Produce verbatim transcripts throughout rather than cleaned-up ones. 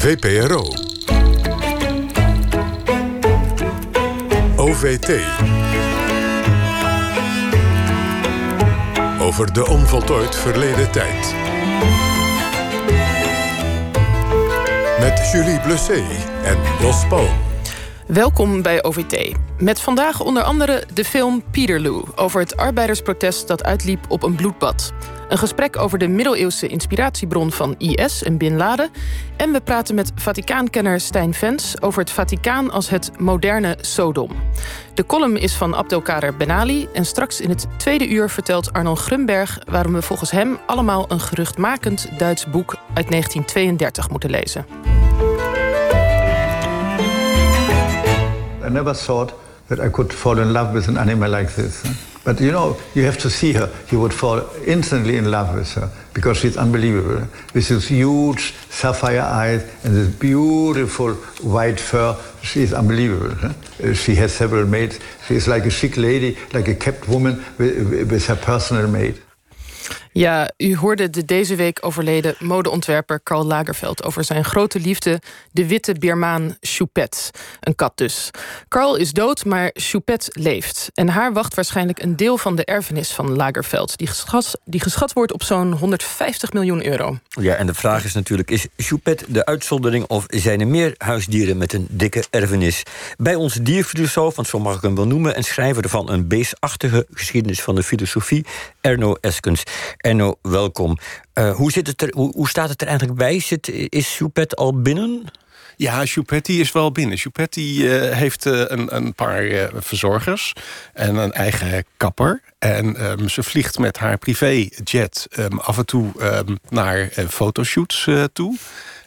V P R O. O V T. Over de onvoltooid verleden tijd. Met Julie Bleuset en Jos Palm. Welkom bij O V T. Met vandaag onder andere de film Peterloo over het arbeidersprotest dat uitliep op een bloedbad. Een gesprek over de middeleeuwse inspiratiebron van I S en Bin Laden. En we praten met Vaticaankenner Stijn Vens over het Vaticaan als het moderne Sodom. De column is van Abdelkader Benali. En straks in het tweede uur vertelt Arnold Grunberg waarom we volgens hem allemaal een geruchtmakend Duits boek uit negentien tweeëndertig moeten lezen. I never thought that I could fall in love with an animal like this. But you know, you have to see her. You would fall instantly in love with her because she's unbelievable. With these huge sapphire eyes and this beautiful white fur, she's unbelievable. Huh? She has several maids. She is like a chic lady, like a kept woman with, with her personal maid. Ja, u hoorde de deze week overleden modeontwerper Karl Lagerfeld over zijn grote liefde, de witte Birmaan Choupette. Een kat dus. Karl is dood, maar Choupette leeft. En haar wacht waarschijnlijk een deel van de erfenis van Lagerfeld, die geschat, die geschat wordt op zo'n honderdvijftig miljoen euro. Ja, en de vraag is natuurlijk, is Choupette de uitzondering of zijn er meer huisdieren met een dikke erfenis? Bij onze dierfilosoof, want zo mag ik hem wel noemen, en schrijver van een beestachtige geschiedenis van de filosofie, Erno Eskens. Erno, welkom. Uh, hoe, zit het er, hoe, hoe staat het er eigenlijk bij? Zit, is Choupette al binnen? Ja, Choupette is wel binnen. Choupette uh, heeft uh, een, een paar uh, verzorgers en een eigen kapper. En um, ze vliegt met haar privéjet um, af en toe um, naar uh, fotoshoots uh, toe.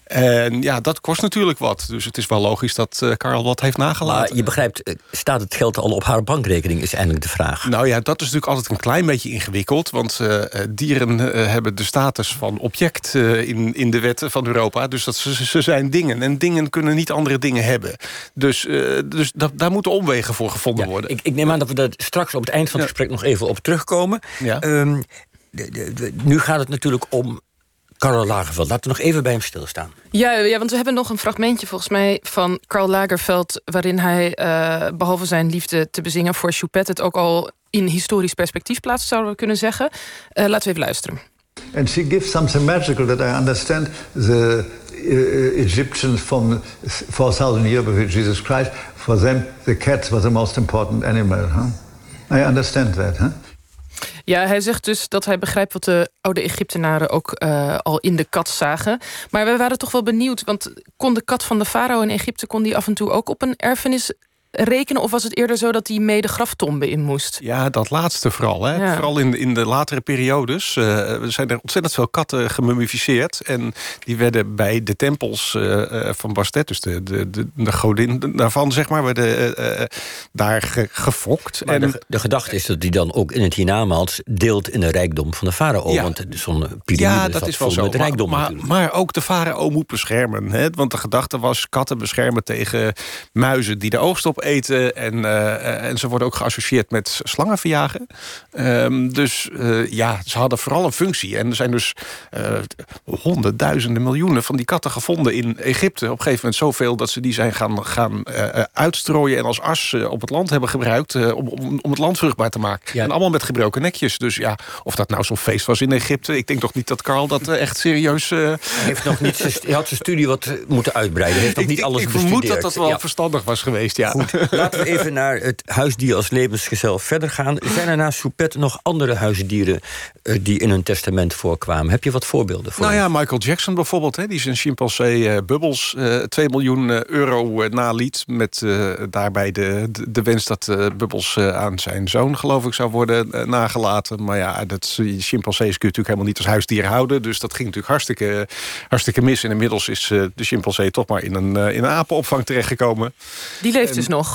En ja, dat kost natuurlijk wat. Dus het is wel logisch dat uh, Karl wat heeft nagelaten. Maar je begrijpt, staat het geld al op haar bankrekening, is eindelijk de vraag. Nou ja, dat is natuurlijk altijd een klein beetje ingewikkeld. Want uh, dieren uh, hebben de status van object uh, in, in de wetten van Europa. Dus dat ze, ze zijn dingen. En dingen kunnen niet andere dingen hebben. Dus, uh, dus dat, daar moeten omwegen voor gevonden ja, worden. Ik, ik neem aan dat we daar straks op het eind van het ja. gesprek nog even op terugkomen. Ja. Um, de, de, de, nu gaat het natuurlijk om Karl Lagerfeld. Laten we nog even bij hem stilstaan. Ja, ja, want we hebben nog een fragmentje volgens mij van Karl Lagerfeld, waarin hij, uh, behalve zijn liefde te bezingen voor Choupette, het ook al in historisch perspectief plaatst, zouden we kunnen zeggen. Uh, laten we even luisteren. And she gives something magical that I understand. The uh, Egyptians from four thousand years before Jesus Christ, for them the cat was the most important animal. Huh? I understand that. Huh? Ja, hij zegt dus dat hij begrijpt wat de oude Egyptenaren ook uh, al in de kat zagen. Maar we waren toch wel benieuwd, want kon de kat van de farao in Egypte, kon die af en toe ook op een erfenis rekenen? Of was het eerder zo dat hij mee de graftombe in moest? Ja, dat laatste vooral. Hè? Ja. Vooral in, in de latere periodes uh, zijn er ontzettend veel katten gemummificeerd. En die werden bij de tempels uh, van Bastet, dus de, de, de, de godin daarvan, zeg maar, werden uh, daar ge, gefokt. Maar en de, de gedachte is dat hij dan ook in het hiernamaals deelt in de rijkdom van de farao. Ja. Want zo'n piramide ja, dat is wel zo. Met rijkdom maar, maar, maar ook de farao moet beschermen. Hè? Want de gedachte was katten beschermen tegen muizen die de oogst op eten. En, uh, en ze worden ook geassocieerd met slangen verjagen. Um, dus uh, ja, ze hadden vooral een functie. En er zijn dus uh, honderdduizenden miljoenen van die katten gevonden in Egypte. Op een gegeven moment zoveel dat ze die zijn gaan, gaan uh, uitstrooien en als as uh, op het land hebben gebruikt uh, om, om, om het land vruchtbaar te maken. Ja. En allemaal met gebroken nekjes. Dus ja, of dat nou zo'n feest was in Egypte, ik denk toch niet dat Karl dat uh, echt serieus Uh... Hij heeft nog niet, hij had zijn studie wat moeten uitbreiden. Hij heeft nog niet ik, alles ik bestudeerd. Ik vermoed dat dat wel ja. verstandig was geweest, ja. Goed, laten we even naar het huisdier als levensgezel verder gaan. Zijn er naast Choupette nog andere huisdieren uh, die in hun testament voorkwamen? Heb je wat voorbeelden voor? Nou ja, Michael Jackson bijvoorbeeld, hè, die zijn chimpansee uh, Bubbles uh, twee miljoen euro uh, naliet. Met uh, daarbij de, de, de wens dat uh, Bubbles uh, aan zijn zoon, geloof ik, zou worden uh, nagelaten. Maar ja, dat chimpansees kun je natuurlijk helemaal niet als huisdier houden. Dus dat ging natuurlijk hartstikke, hartstikke mis. En inmiddels is uh, de chimpansee toch maar in een, uh, in een apenopvang terechtgekomen. Die leeft en, dus nog?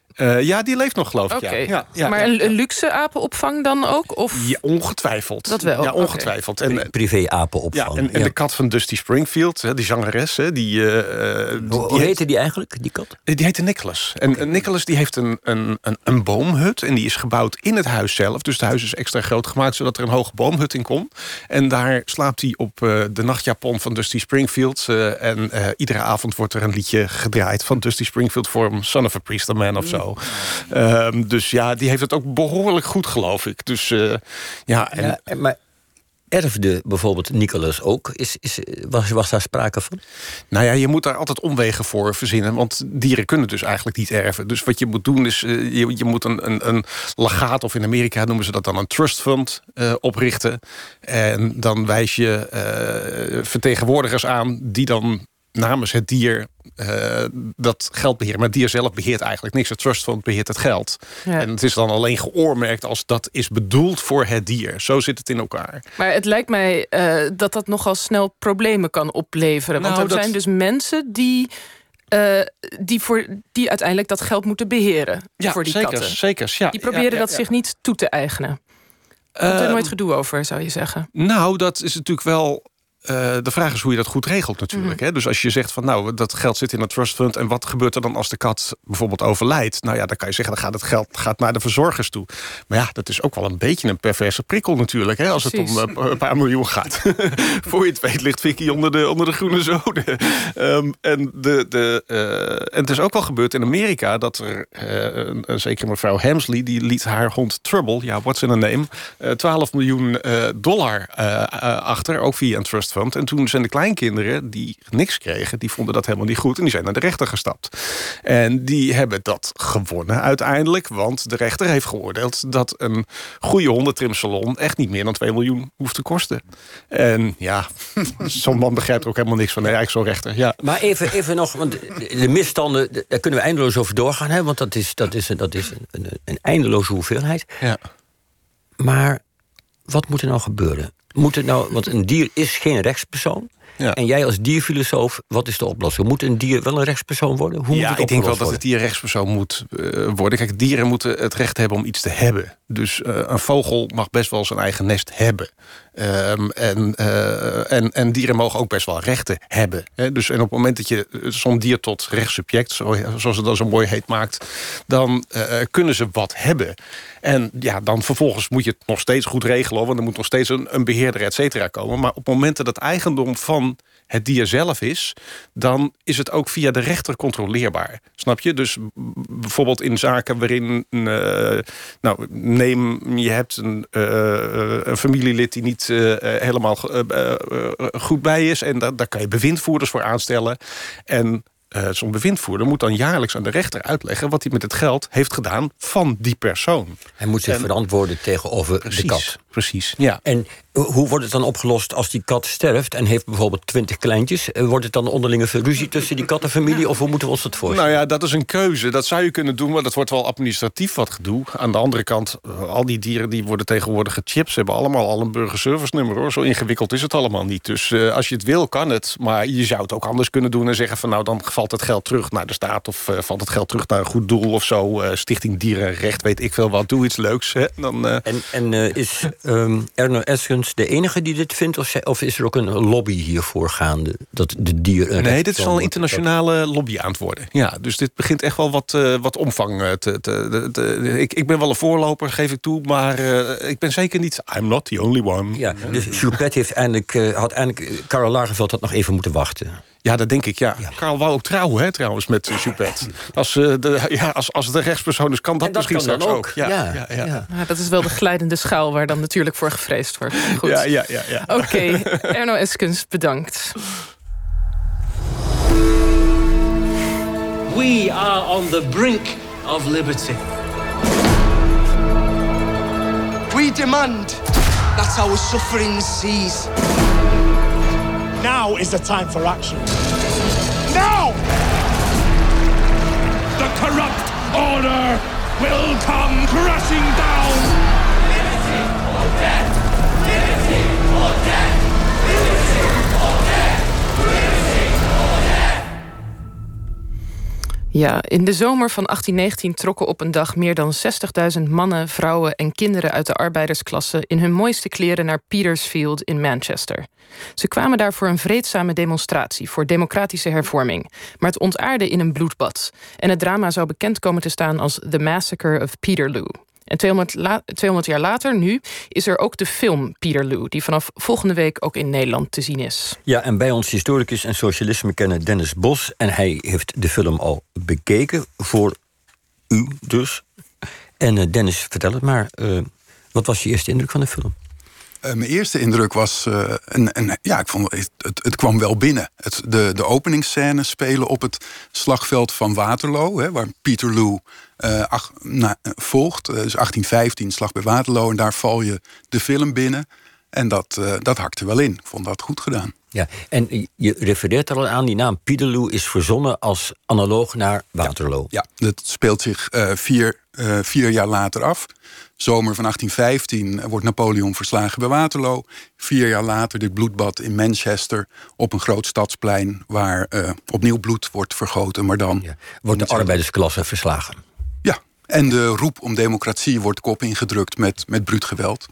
Uh, ja, die leeft nog, geloof ik. Okay. Ja. Ja, ja, maar ja, een, ja. een luxe apenopvang dan ook? Of? Ja, ongetwijfeld. Dat wel? Ja, ongetwijfeld. Okay. En, privé-apenopvang. Ja, en, en ja. de kat van Dusty Springfield, die zangeres, die... Uh, die Hoe die heette die eigenlijk, die kat? Die heette Nicholas. En okay. Nicholas die heeft een, een, een, een boomhut. En die is gebouwd in het huis zelf. Dus het huis is extra groot gemaakt, zodat er een hoge boomhut in kon. En daar slaapt hij op uh, de nachtjapon van Dusty Springfield. Uh, en uh, iedere avond wordt er een liedje gedraaid van Dusty Springfield voor hem. Son of a Priester Man of zo. Mm. Um, dus ja, die heeft het ook behoorlijk goed, geloof ik. Dus uh, ja, en... ja, maar erfde bijvoorbeeld Nicholas ook? Is, is, was, was daar sprake van? Nou ja, je moet daar altijd omwegen voor verzinnen. Want dieren kunnen dus eigenlijk niet erven. Dus wat je moet doen is, uh, je, je moet een, een, een legaat, of in Amerika noemen ze dat dan een trust fund, uh, oprichten. En dan wijs je uh, vertegenwoordigers aan die dan namens het dier uh, dat geld beheren. Maar het dier zelf beheert eigenlijk niks. Het trust fund beheert het geld. Ja. En het is dan alleen geoormerkt als dat is bedoeld voor het dier. Zo zit het in elkaar. Maar het lijkt mij uh, dat dat nogal snel problemen kan opleveren. Want nou, er dat... zijn dus mensen die... Uh, die, voor, die uiteindelijk dat geld moeten beheren. Ja, voor die zeker, katten. Zeker, ja. Die proberen ja, ja, dat ja. zich niet toe te eigenen. Komt er uh, nooit gedoe over, zou je zeggen? Nou, dat is natuurlijk wel... Uh, de vraag is hoe je dat goed regelt natuurlijk. Mm-hmm. Hè? Dus als je zegt van nou, dat geld zit in een trust fund... en wat gebeurt er dan als de kat bijvoorbeeld overlijdt? Nou ja, dan kan je zeggen, dan gaat het geld gaat naar de verzorgers toe. Maar ja, dat is ook wel een beetje een perverse prikkel natuurlijk. Hè? Als Precies. het om uh, een paar miljoen gaat. Voor je het weet ligt Vicky onder de, onder de groene zoden. Um, en, de, de, uh, en het is ook wel gebeurd in Amerika... dat er uh, een, een zekere mevrouw Hemsley... die liet haar hond Trouble, ja, what's in a name... Uh, twaalf miljoen uh, dollar uh, uh, achter, ook via een trust fund. En toen zijn de kleinkinderen die niks kregen... die vonden dat helemaal niet goed en die zijn naar de rechter gestapt. En die hebben dat gewonnen uiteindelijk... want de rechter heeft geoordeeld... dat een goede hondentrimsalon echt niet meer dan twee miljoen hoeft te kosten. En ja, zo'n man begrijpt er ook helemaal niks van. Nee, eigenlijk zo'n rechter, ja. Maar even, even nog, want de misstanden... daar kunnen we eindeloos over doorgaan, hè? Want dat is, dat is, dat is een, een, een eindeloze hoeveelheid. Ja. Maar wat moet er nou gebeuren? Moet het nou, want een dier is geen rechtspersoon. Ja. En jij als dierfilosoof, wat is de oplossing? Moet een dier wel een rechtspersoon worden? Hoe ja, moet het ik denk wel dat worden? het dier rechtspersoon moet uh, worden. Kijk, dieren moeten het recht hebben om iets te hebben. Dus uh, een vogel mag best wel zijn eigen nest hebben. Um, en, uh, en, en dieren mogen ook best wel rechten hebben. Hè? Dus en op het moment dat je zo'n dier tot rechtssubject... Zo, zoals het dan zo mooi heet, maakt... dan uh, kunnen ze wat hebben. En ja, dan vervolgens moet je het nog steeds goed regelen... want er moet nog steeds een, een beheerder, et cetera, komen. Maar op het moment dat het eigendom van het dier zelf is... dan is het ook via de rechter controleerbaar. Snap je? Dus bijvoorbeeld in zaken waarin... Uh, nou, neem, je hebt een, uh, een familielid die niet uh, helemaal uh, uh, goed bij is... en daar, daar kan je bewindvoerders voor aanstellen... en Uh, zo'n bewindvoerder moet dan jaarlijks aan de rechter uitleggen... wat hij met het geld heeft gedaan van die persoon. Hij moet zich en, verantwoorden tegenover precies, de kat. Precies, ja. En hoe wordt het dan opgelost als die kat sterft... en heeft bijvoorbeeld twintig kleintjes? Wordt het dan onderlinge ruzie tussen die kattenfamilie... of hoe moeten we ons dat voorstellen? Nou ja, dat is een keuze. Dat zou je kunnen doen, maar dat wordt wel administratief wat gedoe. Aan de andere kant, al die dieren die worden tegenwoordig gechipt... ze hebben allemaal al een burgerservice nummer, hoor. Zo ingewikkeld is het allemaal niet. Dus uh, als je het wil, kan het. Maar je zou het ook anders kunnen doen en zeggen van... nou, dan valt het geld terug naar de staat... of uh, valt het geld terug naar een goed doel of zo. Uh, Stichting Dierenrecht, weet ik veel wat. Doe iets leuks. Hè? Dan, uh... En, en uh, is um, Erno Eskens de enige die dit vindt... Of, of is er ook een lobby hiervoor gaande? Dat de dier een nee, dit is al een internationale lobby aan het worden. Ja, dus dit begint echt wel wat, uh, wat omvang te... te, te, te ik, ik ben wel een voorloper, geef ik toe... maar uh, ik ben zeker niet... I'm not the only one. Ja, dus Choupette heeft eindelijk, uh, had eindelijk... Karel Lagerfeld had nog even moeten wachten. Ja, dat denk ik, ja. ja. Karel wou ook trouwen, hè, trouwens, met uh, Choupette. Als, uh, de, ja, als, als de rechtspersoon is, kan dat, dat misschien kan straks ook. ook. Ja, ja, ja, ja. Ja. Ja, dat is wel de glijdende schaal waar dan natuurlijk voor gevreesd wordt. Goed. Ja, ja, ja, ja. Oké, okay. Erno Eskens, bedankt. We are on the brink of liberty. We demand that our suffering cease. Now is the time for action. Now! The corrupt order will come crashing down! Liberty or death! Liberty or death! Liberty or death! Liberty or death! Ja, in de zomer van achttien negentien trokken op een dag meer dan zestigduizend mannen, vrouwen en kinderen uit de arbeidersklasse in hun mooiste kleren naar Petersfield in Manchester. Ze kwamen daar voor een vreedzame demonstratie voor democratische hervorming, maar het ontaarde in een bloedbad. En het drama zou bekend komen te staan als The Massacre of Peterloo. En tweehonderd, la- tweehonderd jaar later, nu, is er ook de film Peterloo, die vanaf volgende week ook in Nederland te zien is. Ja, en bij ons historicus en socialisme-kenner Dennis Bos. En hij heeft de film al bekeken, voor u dus. En uh, Dennis, vertel het maar. Uh, wat was je eerste indruk van de film? Uh, mijn eerste indruk was, uh, een, een, ja, ik vond het, het, het kwam wel binnen. Het, de, de openingsscènes spelen op het slagveld van Waterloo, hè, waar Peterloo uh, ach, na, volgt. Uh, dus achttien vijftien, slag bij Waterloo, en daar val je de film binnen. En dat, uh, dat hakte wel in. Ik vond dat goed gedaan. Ja, en je refereert er al aan, die naam Peterloo is verzonnen als analoog naar Waterloo. Ja, ja, dat speelt zich uh, vier, uh, vier jaar later af. Zomer van achttien vijftien wordt Napoleon verslagen bij Waterloo. Vier jaar later dit bloedbad in Manchester op een groot stadsplein waar uh, opnieuw bloed wordt vergoten, maar dan ja, wordt de arbeidersklasse verslagen. Ja, en de roep om democratie wordt kop ingedrukt met, met bruut geweld.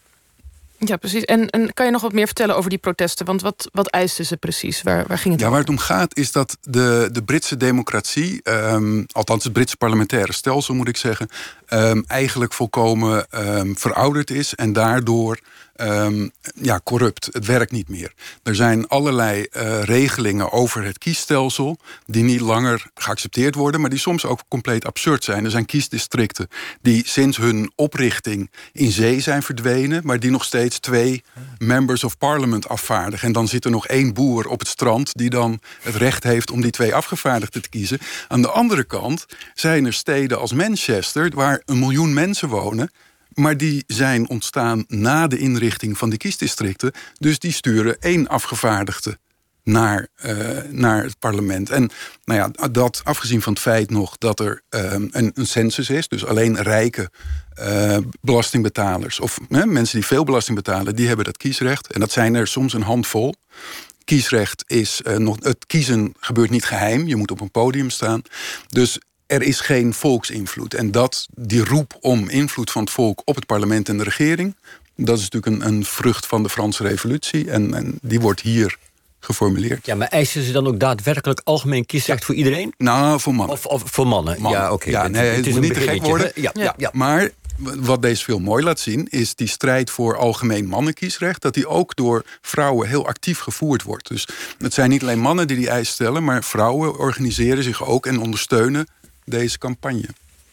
Ja, precies. En, en kan je nog wat meer vertellen over die protesten? Want wat, wat eisten ze precies? Waar, waar ging het ja, om? waar het om gaat is dat de, de Britse democratie, um, althans het Britse parlementaire stelsel moet ik zeggen, um, eigenlijk volkomen um, verouderd is en daardoor um, ja, corrupt. Het werkt niet meer. Er zijn allerlei uh, regelingen over het kiesstelsel die niet langer geaccepteerd worden, maar die soms ook compleet absurd zijn. Er zijn kiesdistricten die sinds hun oprichting in zee zijn verdwenen, maar die nog steeds twee members of parliament afvaardigen. En dan zit er nog één boer op het strand die dan het recht heeft om die twee afgevaardigden te kiezen. Aan de andere kant zijn er steden als Manchester, waar een miljoen mensen wonen, maar die zijn ontstaan na de inrichting van die kiesdistricten. Dus die sturen één afgevaardigde naar, uh, naar het parlement. En nou ja, dat afgezien van het feit nog dat er uh, een, een census is, dus alleen rijke uh, belastingbetalers of uh, mensen die veel belasting betalen, die hebben dat kiesrecht. En dat zijn er soms een handvol. Kiesrecht is uh, nog, het kiezen gebeurt niet geheim. Je moet op een podium staan. Dus er is geen volksinvloed. En dat, die roep om invloed van het volk op het parlement en de regering, dat is natuurlijk een, een vrucht van de Franse Revolutie. En, en die wordt hier geformuleerd. Ja, maar eisen ze dan ook daadwerkelijk algemeen kiesrecht ja. voor iedereen? Nou, voor mannen. Of, of voor mannen, mannen. Ja, oké. Okay. Ja, nee, het, het moet niet te gek worden. Ja, ja, ja. Maar wat deze film mooi laat zien, is die strijd voor algemeen mannenkiesrecht, dat die ook door vrouwen heel actief gevoerd wordt. Dus het zijn niet alleen mannen die die eis stellen, maar vrouwen organiseren zich ook en ondersteunen deze campagne.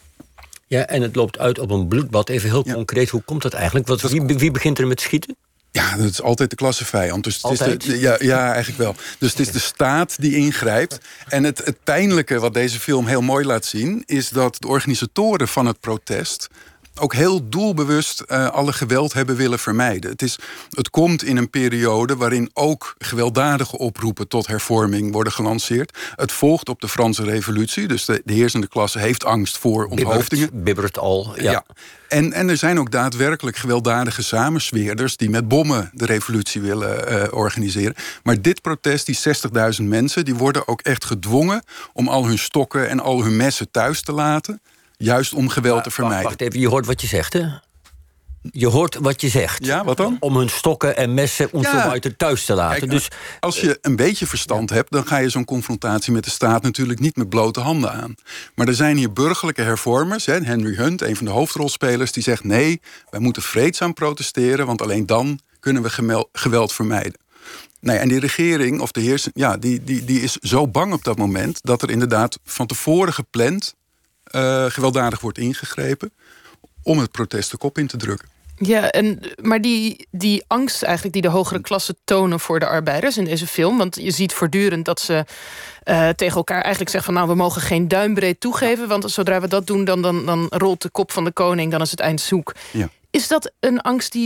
Ja, en het loopt uit op een bloedbad. Even heel ja. concreet, hoe komt dat eigenlijk? Wat, wie, wie begint er met schieten? Ja, dat is altijd de klassevijand. Dus het is de, de, ja, ja, eigenlijk wel. Dus het is de staat die ingrijpt. En het, het pijnlijke wat deze film heel mooi laat zien, is dat de organisatoren van het protest ook heel doelbewust uh, alle geweld hebben willen vermijden. Het, is, het komt in een periode waarin ook gewelddadige oproepen tot hervorming worden gelanceerd. Het volgt op de Franse Revolutie, dus de, de heersende klasse heeft angst voor onthoofdingen. Bibbert, bibbert al, ja. ja. En, en er zijn ook daadwerkelijk gewelddadige samensweerders die met bommen de revolutie willen uh, organiseren. Maar dit protest, die zestigduizend mensen, die worden ook echt gedwongen om al hun stokken en al hun messen thuis te laten. Juist om geweld ja, te vermijden. Wacht even, je hoort wat je zegt, hè? Je hoort wat je zegt. Ja, wat dan? Om hun stokken en messen en ja. zo weiter thuis te laten. Kijk, dus, als je een beetje verstand ja. hebt, dan ga je zo'n confrontatie met de staat natuurlijk niet met blote handen aan. Maar er zijn hier burgerlijke hervormers, hè, Henry Hunt, een van de hoofdrolspelers, die zegt nee, wij moeten vreedzaam protesteren, want alleen dan kunnen we geweld vermijden. Nou ja, en die regering, of de heers, ja, die, die, die is zo bang op dat moment dat er inderdaad van tevoren gepland Uh, gewelddadig wordt ingegrepen om het protest de kop in te drukken. Ja, en, maar die, die angst eigenlijk die de hogere klassen tonen voor de arbeiders in deze film, want je ziet voortdurend dat ze uh, tegen elkaar eigenlijk zeggen van nou, we mogen geen duimbreed toegeven, want zodra we dat doen, dan, dan, dan rolt de kop van de koning, dan is het eind zoek. Ja. Is dat een angst die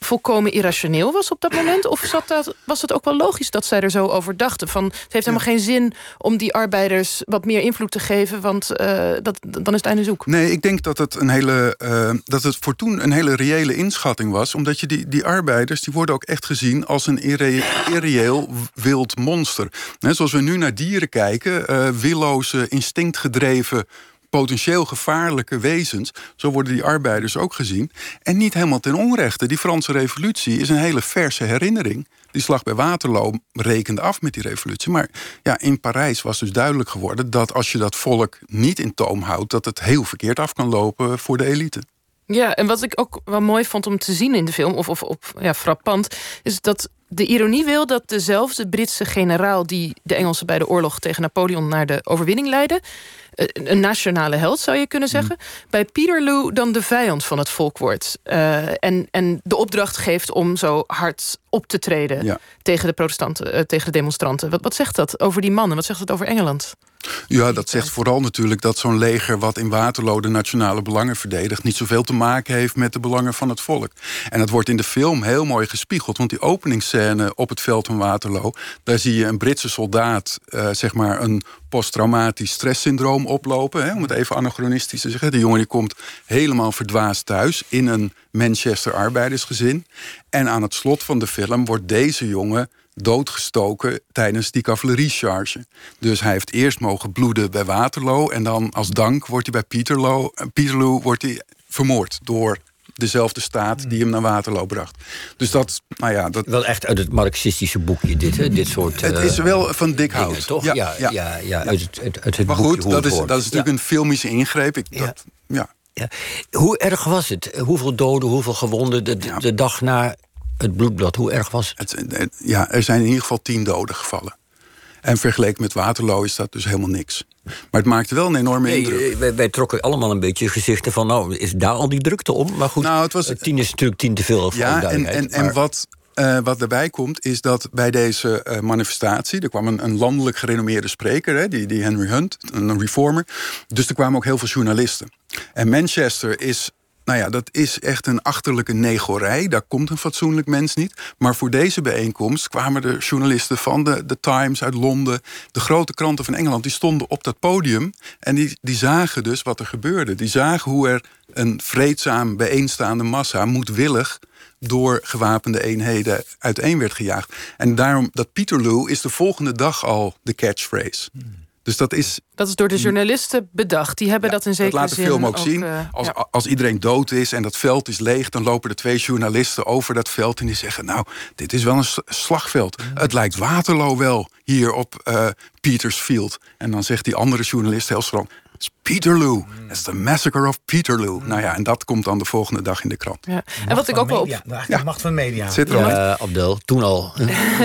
volkomen irrationeel was op dat moment? Of zat dat, was het ook wel logisch dat zij er zo over dachten? Van, het heeft helemaal ja. geen zin om die arbeiders wat meer invloed te geven, want uh, dat, dan is het einde zoek. Nee, ik denk dat het, een hele, uh, dat het voor toen een hele reële inschatting was. Omdat je die, die arbeiders, die worden ook echt gezien als een irre, irreëel wild monster. He, zoals we nu naar dieren kijken, uh, willoze, instinctgedreven, potentieel gevaarlijke wezens. Zo worden die arbeiders ook gezien. En niet helemaal ten onrechte. Die Franse revolutie is een hele verse herinnering. Die slag bij Waterloo rekende af met die revolutie. Maar ja, in Parijs was dus duidelijk geworden dat als je dat volk niet in toom houdt, dat het heel verkeerd af kan lopen voor de elite. Ja, en wat ik ook wel mooi vond om te zien in de film, of, of, of ja, frappant, is dat de ironie wil dat dezelfde Britse generaal die de Engelsen bij de oorlog tegen Napoleon naar de overwinning leidde, een nationale held zou je kunnen zeggen, mm. bij Peterloo dan de vijand van het volk wordt. Uh, en, en de opdracht geeft om zo hard op te treden ja. tegen de protestanten, uh, tegen de demonstranten. Wat, wat zegt dat over die mannen? Wat zegt dat over Engeland? Ja, dat zegt vooral natuurlijk dat zo'n leger wat in Waterloo de nationale belangen verdedigt niet zoveel te maken heeft met de belangen van het volk. En dat wordt in de film heel mooi gespiegeld, want die openingsscène op het veld van Waterloo, daar zie je een Britse soldaat, uh, zeg maar een posttraumatisch stresssyndroom oplopen, hè, om het even anachronistisch te zeggen. De jongen die komt helemaal verdwaasd thuis in een Manchester arbeidersgezin. En aan het slot van de film wordt deze jongen doodgestoken tijdens die cavalerie-charge. Dus hij heeft eerst mogen bloeden bij Waterloo en dan als dank wordt hij bij Peterloo, Peterloo wordt hij vermoord door dezelfde staat die hem naar Waterloo bracht. Dus dat, nou ja, dat wel echt uit het marxistische boekje dit, hè? Dit soort. Het uh, is wel van dik hout, dingen, toch? Ja, ja, ja, ja, ja, uit het, uit, uit het maar boekje. goed, dat is, dat is natuurlijk ja. een filmische ingreep. Ik, ja. Dat, ja. Ja. Hoe erg was het? Hoeveel doden, hoeveel gewonden de, ja. de dag na het bloedbad? Hoe erg was het? het? Ja, er zijn in ieder geval tien doden gevallen. En vergeleken met Waterloo is dat dus helemaal niks. Maar het maakte wel een enorme nee, indruk. Wij, wij trokken allemaal een beetje gezichten van, nou, is daar al die drukte om? Maar goed, nou, het was, tien is natuurlijk tien te veel. Ja, en, en, maar... en wat, uh, wat erbij komt, is dat bij deze uh, manifestatie, er kwam een, een landelijk gerenommeerde spreker, hè, die, die Henry Hunt, een reformer. Dus er kwamen ook heel veel journalisten. En Manchester is, nou ja, dat is echt een achterlijke negorij. Daar komt een fatsoenlijk mens niet. Maar voor deze bijeenkomst kwamen de journalisten van de, de Times uit Londen, de grote kranten van Engeland, die stonden op dat podium en die, die zagen dus wat er gebeurde. Die zagen hoe er een vreedzaam bijeenstaande massa moedwillig door gewapende eenheden uiteen werd gejaagd. En daarom, dat Peterloo is de volgende dag al de catchphrase. Hmm. Dus dat is... Dat is door de journalisten bedacht. Die hebben ja, dat in zekere zin... Dat laat de film ook, ook zien. Uh, als, ja. als iedereen dood is en dat veld is leeg, dan lopen er twee journalisten over dat veld en die zeggen, nou, dit is wel een slagveld. Mm. Het lijkt Waterloo wel hier op uh, Petersfield. En dan zegt die andere journalist heel strong, it's Peterloo. It's the massacre of Peterloo. Mm. Nou ja, en dat komt dan de volgende dag in de krant. Ja. En wat ik ook wel op... Ja, de macht van media. Zit er al ja, uh, Abdel, toen al.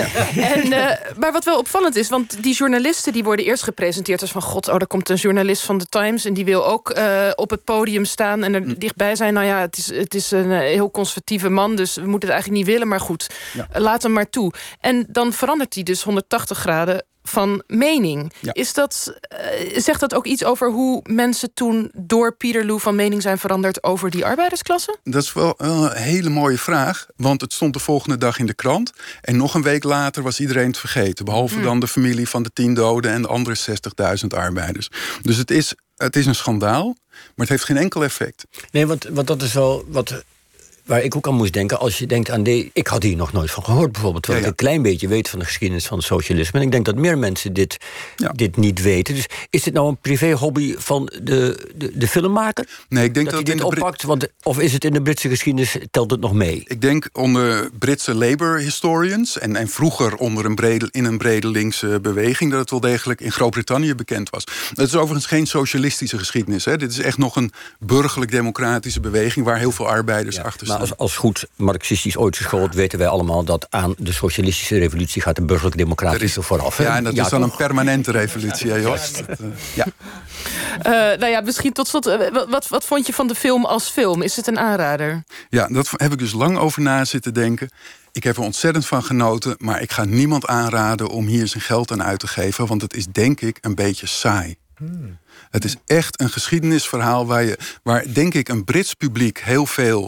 en, uh, maar wat wel opvallend is, want die journalisten die worden eerst gepresenteerd als van, god, oh, daar komt een journalist van de Times en die wil ook uh, op het podium staan en er mm. dichtbij zijn. Nou ja, het is, het is een uh, heel conservatieve man, dus we moeten het eigenlijk niet willen, maar goed, ja. uh, laat hem maar toe. En dan verandert hij dus honderdtachtig graden van mening. Ja. Is dat, uh, zegt dat ook iets over hoe mensen toen door Peterloo van mening zijn veranderd over die arbeidersklasse? Dat is wel een hele mooie vraag, want het stond de volgende dag in de krant en nog een week later was iedereen het vergeten, behalve hmm. dan de familie van de tien doden en de andere zestigduizend arbeiders. Dus het is, het is een schandaal, maar het heeft geen enkel effect. Nee, want, want dat is wel wat... Waar ik ook aan moest denken, als je denkt aan de... Ik had hier nog nooit van gehoord, bijvoorbeeld. Terwijl ja, ja. ik een klein beetje weet van de geschiedenis van het socialisme. En ik denk dat meer mensen dit, ja. dit niet weten. Dus is dit nou een privé-hobby van de, de, de filmmaker? Nee, ik denk dat, dat hij dit oppakt? Want, of is het in de Britse geschiedenis, telt het nog mee? Ik denk onder Britse labor historians... en, en vroeger onder een brede, in een brede linkse beweging... dat het wel degelijk in Groot-Brittannië bekend was. Het is overigens geen socialistische geschiedenis. Hè. Dit is echt nog een burgerlijk-democratische beweging... waar heel veel arbeiders ja, achter staan. Als, als goed marxistisch ooit geschoold weten wij allemaal dat aan de socialistische revolutie gaat de burgerlijk-democratische vooraf. Hè? Ja, en dat ja, is dan toch? Een permanente revolutie, hè, Jos? Dat, uh, ja. Uh, nou ja, misschien tot slot, uh, wat, wat vond je van de film als film? Is het een aanrader? Ja, daar heb ik dus lang over na zitten denken. Ik heb er ontzettend van genoten, maar ik ga niemand aanraden om hier zijn geld aan uit te geven, want het is denk ik een beetje saai. Hmm. Het is echt een geschiedenisverhaal waar, je, waar denk ik een Brits publiek heel veel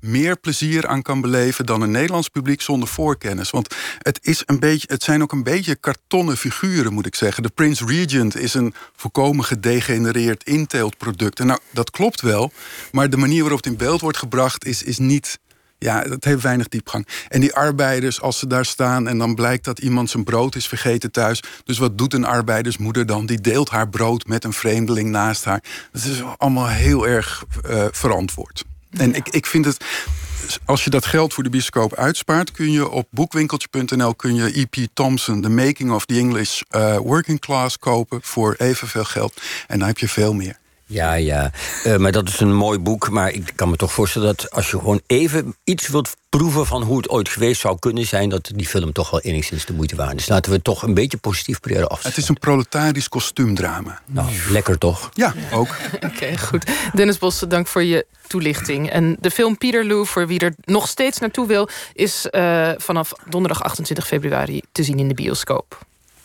meer plezier aan kan beleven dan een Nederlands publiek zonder voorkennis. Want het, is een beetje, het zijn ook een beetje kartonnen figuren, moet ik zeggen. De Prince Regent is een volkomen gedegenereerd inteeltproduct. En nou, dat klopt wel, maar de manier waarop het in beeld wordt gebracht is, is niet... Ja, dat heeft weinig diepgang. En die arbeiders, als ze daar staan en dan blijkt dat iemand zijn brood is vergeten thuis. Dus wat doet een arbeidersmoeder dan? Die deelt haar brood met een vreemdeling naast haar. Dat is allemaal heel erg uh, verantwoord. En ik, ik vind het... Als je dat geld voor de bioscoop uitspaart, kun je op boekwinkeltje punt n l kun je E P Thompson, The Making of the English uh, Working Class, kopen voor evenveel geld. En dan heb je veel meer. Ja, ja. Uh, maar dat is een mooi boek. Maar ik kan me toch voorstellen dat als je gewoon even iets wilt proeven van hoe het ooit geweest zou kunnen zijn, dat die film toch wel enigszins de moeite waard is. Laten we het toch een beetje positief proberen af te Het is een proletarisch kostuumdrama. Nou, lekker toch? Ja, ook. Oké, okay, goed. Dennis Bos, dank voor je toelichting. En de film Peterloo, voor wie er nog steeds naartoe wil, is uh, vanaf donderdag achtentwintig februari te zien in de bioscoop.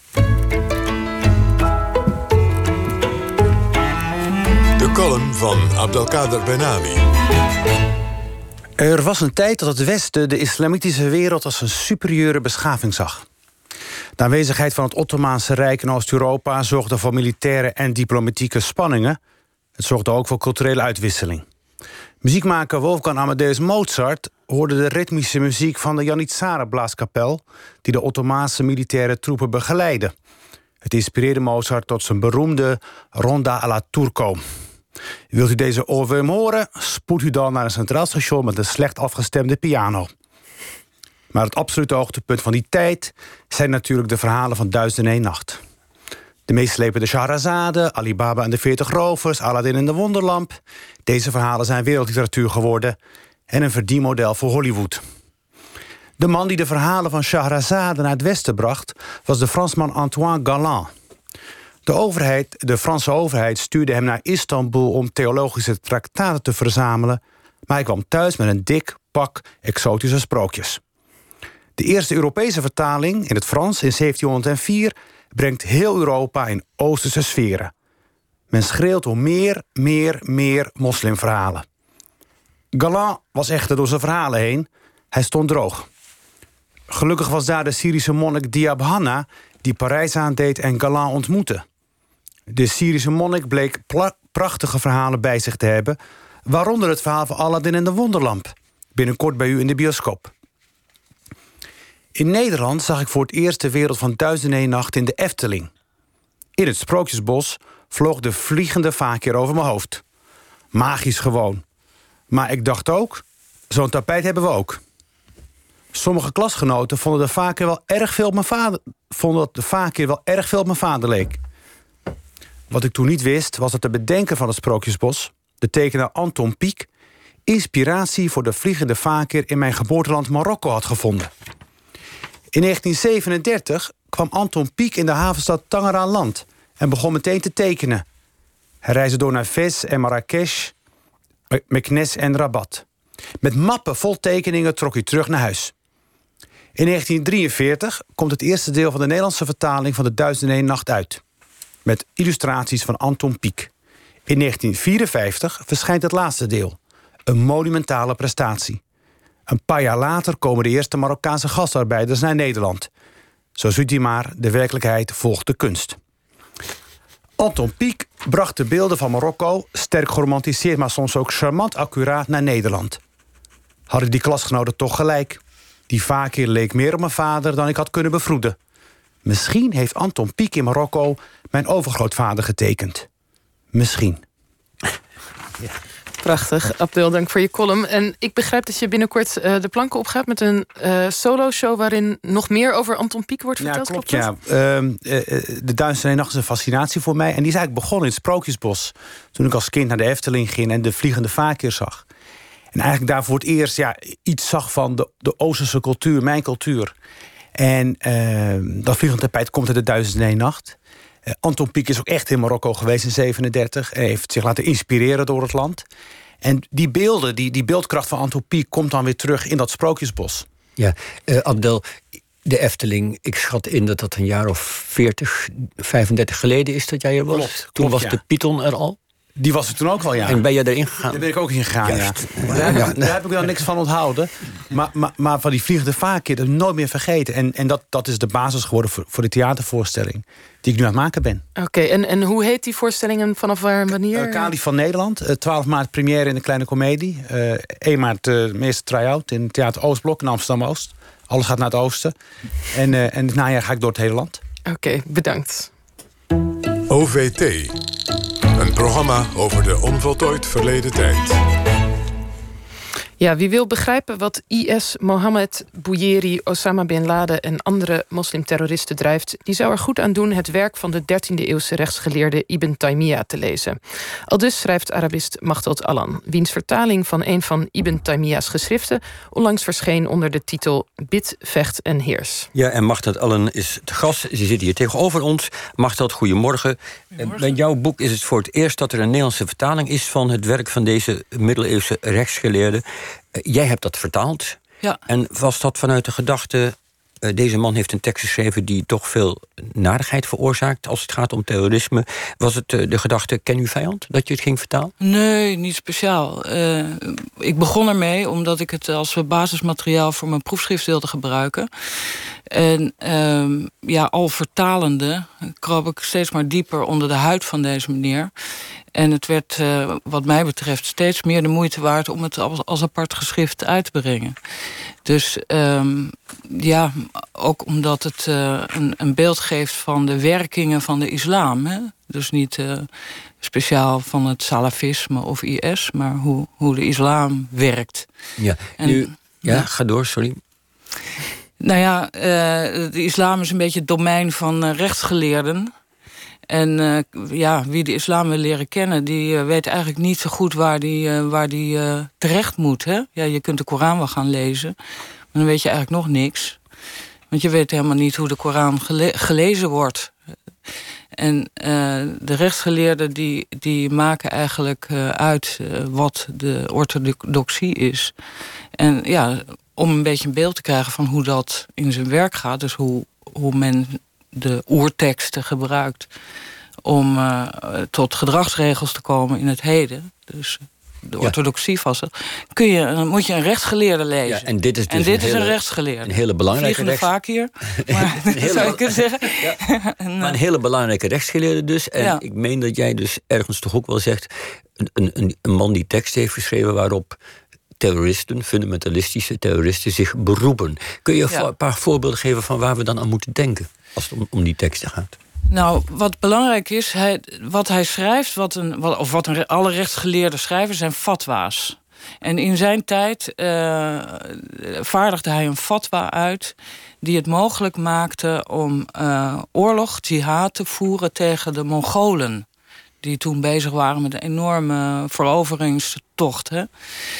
De column van Abdelkader Benami. Er was een tijd dat het Westen de islamitische wereld als een superieure beschaving zag. De aanwezigheid van het Ottomaanse Rijk in Oost-Europa zorgde voor militaire en diplomatieke spanningen. Het zorgde ook voor culturele uitwisseling. Muziekmaker Wolfgang Amadeus Mozart hoorde de ritmische muziek van de Janitsaren-blaaskapel, die de Ottomaanse militaire troepen begeleidde. Het inspireerde Mozart tot zijn beroemde Ronda alla Turco. Wilt u deze oorworm horen? Spoed u dan naar een centraal station met een slecht afgestemde piano. Maar het absolute hoogtepunt van die tijd zijn natuurlijk de verhalen van Duizend en één Nacht. De meeslepende Shahrazade, Ali Baba en de veertig rovers, Aladdin en de wonderlamp. Deze verhalen zijn wereldliteratuur geworden en een verdienmodel voor Hollywood. De man die de verhalen van Shahrazade naar het Westen bracht was de Fransman Antoine Galland. De overheid, de Franse overheid stuurde hem naar Istanbul om theologische traktaten te verzamelen, maar hij kwam thuis met een dik pak exotische sprookjes. De eerste Europese vertaling in het Frans in zeventienhonderdvier brengt heel Europa in Oosterse sferen. Men schreeuwt om meer, meer, meer moslimverhalen. Galland was echter door zijn verhalen heen. Hij stond droog. Gelukkig was daar de Syrische monnik Diab Hanna, die Parijs aandeed en Galland ontmoette. De Syrische monnik bleek pla- prachtige verhalen bij zich te hebben, waaronder het verhaal van Aladdin en de wonderlamp, binnenkort bij u in de bioscoop. In Nederland zag ik voor het eerst de wereld van Duizend en één Nacht in de Efteling. In het Sprookjesbos vloog de vliegende vaakir over mijn hoofd. Magisch gewoon. Maar ik dacht ook, zo'n tapijt hebben we ook. Sommige klasgenoten vonden, de vaakir wel erg veel op mijn vader, vonden dat de vaakir wel erg veel op mijn vader leek. Wat ik toen niet wist, was dat de bedenker van het Sprookjesbos, de tekenaar Anton Pieck, inspiratie voor de vliegende vaakir in mijn geboorteland Marokko had gevonden. In negentien zevenendertig kwam Anton Pieck in de havenstad Tanger aan land en begon meteen te tekenen. Hij reisde door naar Fez en Marrakesh, Meknes en Rabat. Met mappen vol tekeningen trok hij terug naar huis. In negentien drieënveertig komt het eerste deel van de Nederlandse vertaling van de Duizend en één Nacht uit, met illustraties van Anton Pieck. In negentien vierenvijftig verschijnt het laatste deel, een monumentale prestatie. Een paar jaar later komen de eerste Marokkaanse gastarbeiders naar Nederland. Zo ziet u maar, de werkelijkheid volgt de kunst. Anton Pieck bracht de beelden van Marokko, sterk geromantiseerd, maar soms ook charmant accuraat, naar Nederland. Hadden die klasgenoten toch gelijk? Die vaakir leek meer op mijn vader dan ik had kunnen bevroeden. Misschien heeft Anton Pieck in Marokko mijn overgrootvader getekend. Misschien. Ja. Prachtig. Abdel, dank voor je column. En ik begrijp dat je binnenkort uh, de planken opgaat met een uh, solo-show waarin nog meer over Anton Pieck wordt verteld. Ja, klopt. Ja. Uh, uh, de Duizend en één Nacht is een fascinatie voor mij. En die is eigenlijk begonnen in het Sprookjesbos. Toen ik als kind naar de Efteling ging en de vliegende vaakir zag. En eigenlijk daar voor het eerst ja, iets zag van de, de Oosterse cultuur, mijn cultuur. En uh, dat vliegende tapijt komt uit de Duizend en één Nacht. Uh, Anton Pieck is ook echt in Marokko geweest in zevenendertig. Hij heeft zich laten inspireren door het land. En die beelden, die, die beeldkracht van Anton Pieck komt dan weer terug in dat Sprookjesbos. Ja, uh, Abdel, de Efteling, ik schat in dat dat een jaar of veertig, vijfendertig geleden is dat jij er was. Klopt, Toen klopt, was ja. de Python er al. Die was er toen ook al, ja. En ben je erin gegaan? Daar ben ik ook in gegaan, Juist. ja. Daar, heb, daar heb ik dan niks van onthouden. Maar, maar, maar van die vliegende vaarkeer, dat heb ik nooit meer vergeten. En, en dat, dat is de basis geworden voor, voor de theatervoorstelling die ik nu aan het maken ben. Oké, okay, en, en hoe heet die voorstelling en vanaf waar en wanneer? Uh, Kalif van Nederland. Uh, twaalf maart première in de Kleine Comedie. Uh, één maart uh, meeste try-out in Theater Oostblok in Amsterdam-Oost. Alles gaat naar het oosten. En, uh, en het najaar ga ik door het hele land. Oké, okay, bedankt. O V T. Een programma over de onvoltooid verleden tijd. Ja, wie wil begrijpen wat I S, Mohammed, Bouyeri, Osama Bin Laden en andere moslimterroristen drijft, die zou er goed aan doen het werk van de dertiende eeuwse rechtsgeleerde Ibn Taymiyyah te lezen. Aldus schrijft Arabist Machteld Allan, wiens vertaling van een van Ibn Taymiyyah's geschriften onlangs verscheen onder de titel Bid, Vecht en Heers. Ja, en Machteld Allan is te gast. Ze zit hier tegenover ons. Machteld, goedemorgen. goedemorgen. Bij jouw boek is het voor het eerst dat er een Nederlandse vertaling is van het werk van deze middeleeuwse rechtsgeleerde. Jij hebt dat vertaald. Ja. En was dat vanuit de gedachte, uh, deze man heeft een tekst geschreven die toch veel narigheid veroorzaakt als het gaat om terrorisme. Was het uh, de gedachte, ken uw vijand, dat je het ging vertalen? Nee, niet speciaal. Uh, ik begon ermee omdat ik het als basismateriaal voor mijn proefschrift wilde gebruiken. En uh, ja, al vertalende kroop ik steeds maar dieper onder de huid van deze meneer. En het werd, uh, wat mij betreft, steeds meer de moeite waard om het als, als apart geschrift uit te brengen. Dus um, ja, ook omdat het uh, een, een beeld geeft van de werkingen van de islam. Hè? Dus niet uh, speciaal van het salafisme of I S, maar hoe, hoe de islam werkt. Ja, en, nu, ja, ja, ga door, sorry. Nou ja, uh, de islam is een beetje het domein van uh, rechtsgeleerden. En uh, ja, wie de islam wil leren kennen, die uh, weet eigenlijk niet zo goed waar die, uh, waar die uh, terecht moet. Hè? Ja, je kunt de Koran wel gaan lezen, maar dan weet je eigenlijk nog niks. Want je weet helemaal niet hoe de Koran gele- gelezen wordt. En uh, de rechtsgeleerden die, die maken eigenlijk uh, uit uh, wat de orthodoxie is. En ja, om een beetje een beeld te krijgen van hoe dat in zijn werk gaat, dus hoe, hoe men de oerteksten gebruikt om uh, tot gedragsregels te komen in het heden. Dus de orthodoxie vast. Kun je, dan moet je een rechtsgeleerde lezen. Ja, en dit is dus en dit een, is hele, een rechtsgeleerde. Een hele belangrijke rechts... vaak hier. Maar, een hele, zou je kunnen zeggen. Ja, maar een hele belangrijke rechtsgeleerde dus. En ja. ik meen dat jij dus ergens toch ook wel zegt, een, een, een man die tekst heeft geschreven waarop terroristen, fundamentalistische terroristen, zich beroepen. Kun je ja. een paar voorbeelden geven van waar we dan aan moeten denken als het om, om die teksten gaat? Nou, wat belangrijk is, hij, wat hij schrijft, wat een, wat, of wat een, alle rechtsgeleerden schrijven, zijn fatwa's. En in zijn tijd uh, vaardigde hij een fatwa uit die het mogelijk maakte om uh, oorlog, jihad te voeren tegen de Mongolen, die toen bezig waren met een enorme veroveringstocht. Hè?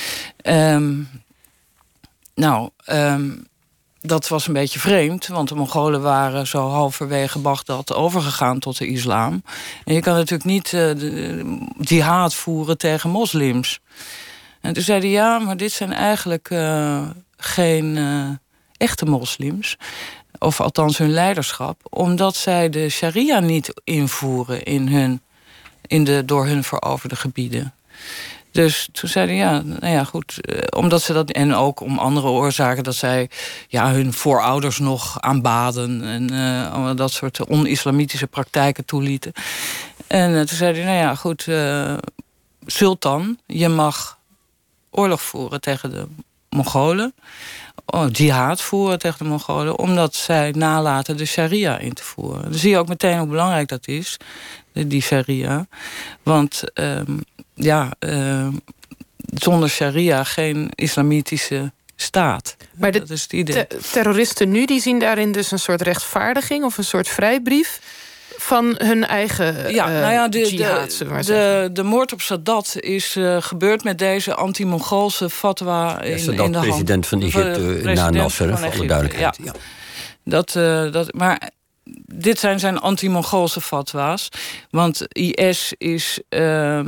Um, nou, um, dat was een beetje vreemd, want de Mongolen waren zo halverwege Bagdad overgegaan tot de islam. En je kan natuurlijk niet uh, de, jihad voeren tegen moslims. En toen zeiden ja, maar dit zijn eigenlijk uh, geen uh, echte moslims. Of althans hun leiderschap, omdat zij de sharia niet invoeren in, hun, in de door hun veroverde gebieden. Dus toen zeiden ja, nou ja, goed, eh, omdat ze dat, en ook om andere oorzaken, dat zij ja, hun voorouders nog aanbaden en uh, dat soort on-islamitische praktijken toelieten. En uh, toen zeiden nou ja, goed, uh, sultan, je mag oorlog voeren tegen de Mongolen, oh, jihad voeren tegen de Mongolen, omdat zij nalaten de sharia in te voeren. Dan zie je ook meteen hoe belangrijk dat is, die sharia. Want um, ja, uh, zonder sharia geen islamitische staat. Maar de dat is het idee. Te- terroristen nu, die zien daarin dus een soort rechtvaardiging of een soort vrijbrief van hun eigen ja, uh, nou ja, de, jihad, de, maar de, de moord op Sadat is uh, gebeurd met deze anti-Mongoolse fatwa in, ja, Sadat, in de hand. president van Egypte, na Nasser, voor alle duidelijkheid. Ja. Ja. Dat, uh, dat, maar dit zijn zijn anti-Mongoolse fatwa's. Want I S is uh,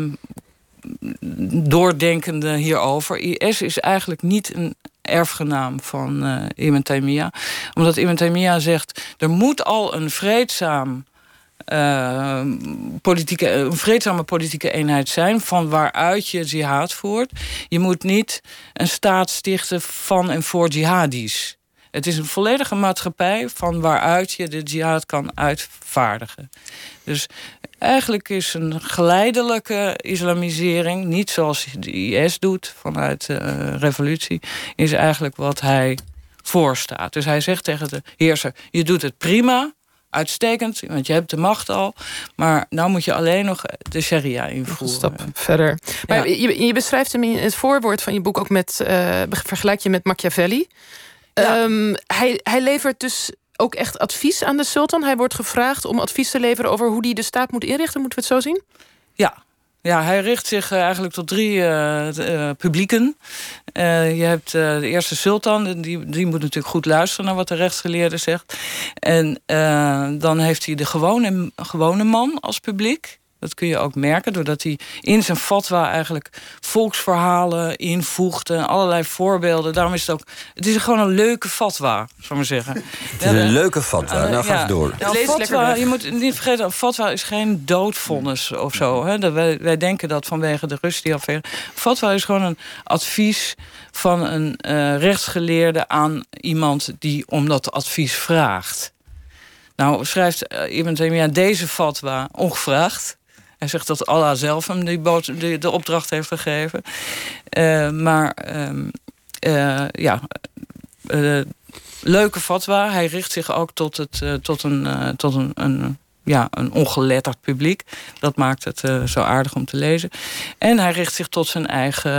doordenkende hierover. I S is eigenlijk niet een erfgenaam van uh, Ibn Taymiyyah. Omdat Ibn Taymiyyah zegt, er moet al een vreedzaam uh, politieke, een vreedzame politieke eenheid zijn, van waaruit je jihad voert. Je moet niet een staat stichten van en voor jihadis. Het is een volledige maatschappij van waaruit je de jihad kan uitvaardigen. Dus eigenlijk is een geleidelijke islamisering, niet zoals de I S doet vanuit de uh, revolutie, is eigenlijk wat hij voorstaat. Dus hij zegt tegen de heerser, je doet het prima, uitstekend, want je hebt de macht al, maar nou moet je alleen nog de sharia invoeren. Een stap verder. Maar ja. je, je beschrijft hem in het voorwoord van je boek ook met, uh, vergelijk je met Machiavelli. Ja. Um, hij, hij levert dus ook echt advies aan de sultan. Hij wordt gevraagd om advies te leveren over hoe hij de staat moet inrichten. Moeten we het zo zien? Ja. Ja, hij richt zich uh, eigenlijk tot drie uh, uh, publieken. Uh, je hebt uh, de eerste sultan, die, die moet natuurlijk goed luisteren naar wat de rechtsgeleerde zegt. En uh, dan heeft hij de gewone, gewone man als publiek. Dat kun je ook merken, doordat hij in zijn fatwa eigenlijk volksverhalen invoegt en allerlei voorbeelden. Daarom is het ook, het is gewoon een leuke fatwa, zou ik maar zeggen. Het is een ja, leuke fatwa, uh, nou ga ja. door. Nou, fatwa, je moet niet vergeten, een fatwa is geen doodvonnis of zo. Hè. Wij, wij denken dat vanwege de Rushdie-affaire. Fatwa is gewoon een advies van een uh, rechtsgeleerde aan iemand die om dat advies vraagt. Nou schrijft uh, Ibn Taymiyyah deze fatwa ongevraagd. Hij zegt dat Allah zelf hem die bood, die, de opdracht heeft gegeven. Uh, maar um, uh, ja, uh, leuke fatwa. Hij richt zich ook tot, het, uh, tot, een, uh, tot een, een, ja, een ongeletterd publiek. Dat maakt het uh, zo aardig om te lezen. En hij richt zich tot zijn eigen,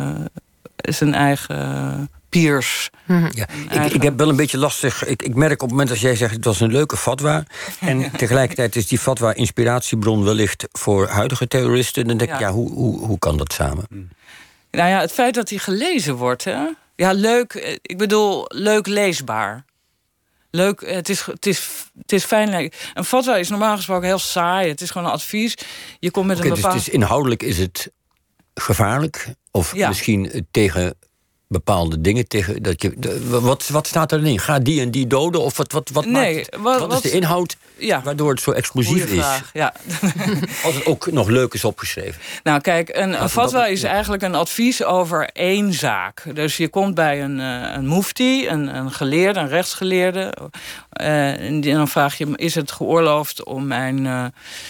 uh, zijn eigen peers. Mm-hmm. Ja, ik, ik heb wel een beetje lastig. Ik, ik merk op het moment als jij zegt het was een leuke fatwa. En ja. tegelijkertijd is die fatwa inspiratiebron wellicht voor huidige terroristen. Dan denk ik, ja, ja hoe, hoe, hoe kan dat samen? Nou ja, het feit dat hij gelezen wordt, hè? Ja, leuk. Ik bedoel, leuk leesbaar. Leuk, het is, het is, het is fijn. Een fatwa is normaal gesproken heel saai. Het is gewoon een advies. Je komt met okay, een bepaald... Dus het is, inhoudelijk is het gevaarlijk? Of ja. misschien tegen bepaalde dingen tegen dat je de, wat, wat staat erin? Gaat die en die doden of wat wat wat nee, maakt het, wat, wat is de inhoud ja. waardoor het zo explosief is? Ja. Als het ook nog leuk is opgeschreven. Nou kijk, een, een fatwa is eigenlijk een advies over één zaak. Dus je komt bij een, een mufti, een, een geleerde, een rechtsgeleerde, uh, en dan vraag je, is het geoorloofd om mijn uh,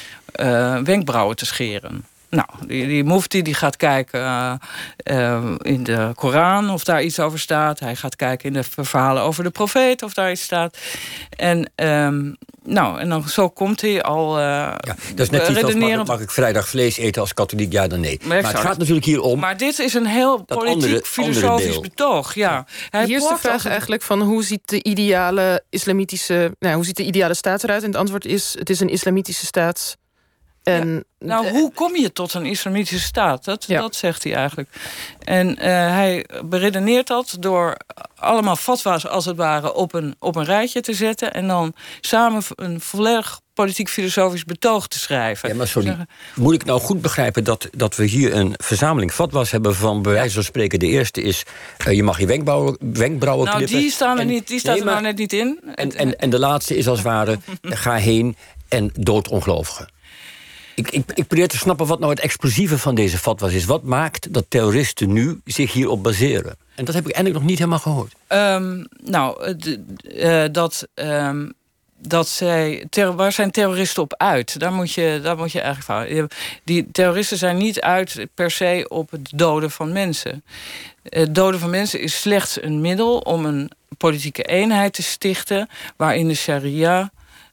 uh, wenkbrauwen te scheren? Nou, die, die mufti die gaat kijken uh, uh, in de Koran of daar iets over staat. Hij gaat kijken in de verhalen over de profeet of daar iets staat. En, um, nou, en dan zo komt hij al uh, ja, dat is net iets als, mag, mag ik vrijdag vlees eten als katholiek? Ja, dan nee. Maar, maar het gaat natuurlijk hier om... Maar dit is een heel politiek, filosofisch betoog. Ja. Hij Hier is de vraag eigenlijk van hoe ziet de ideale islamitische... Nou, hoe ziet de ideale staat eruit? En het antwoord is, het is een islamitische staat... En, ja. Nou, hoe kom je tot een islamitische staat? Dat, ja. dat zegt hij eigenlijk. En uh, hij beredeneert dat door allemaal fatwa's als het ware op een, op een rijtje te zetten... en dan samen een volledig politiek-filosofisch betoog te schrijven. Ja, maar sorry, moet ik nou goed begrijpen dat, dat we hier een verzameling fatwa's hebben van bij wijze van spreken de eerste is uh, je mag je wenkbrauwen, wenkbrauwen nou, knippen. Die, staan er en, niet, die staat nee, maar, er nou net niet in. En, en, en de laatste is als het ware ga heen en dood ongelovigen. Ik, ik, ik probeer te snappen wat nou het explosieve van deze fatwa's is. Wat maakt dat terroristen nu zich hierop baseren? En dat heb ik eigenlijk nog niet helemaal gehoord. Um, nou, de, uh, dat, um, dat zij... Ter, waar zijn terroristen op uit? Daar moet je, daar moet je eigenlijk van... Die terroristen zijn niet uit per se op het doden van mensen. Het doden van mensen is slechts een middel om een politieke eenheid te stichten... waarin de sharia...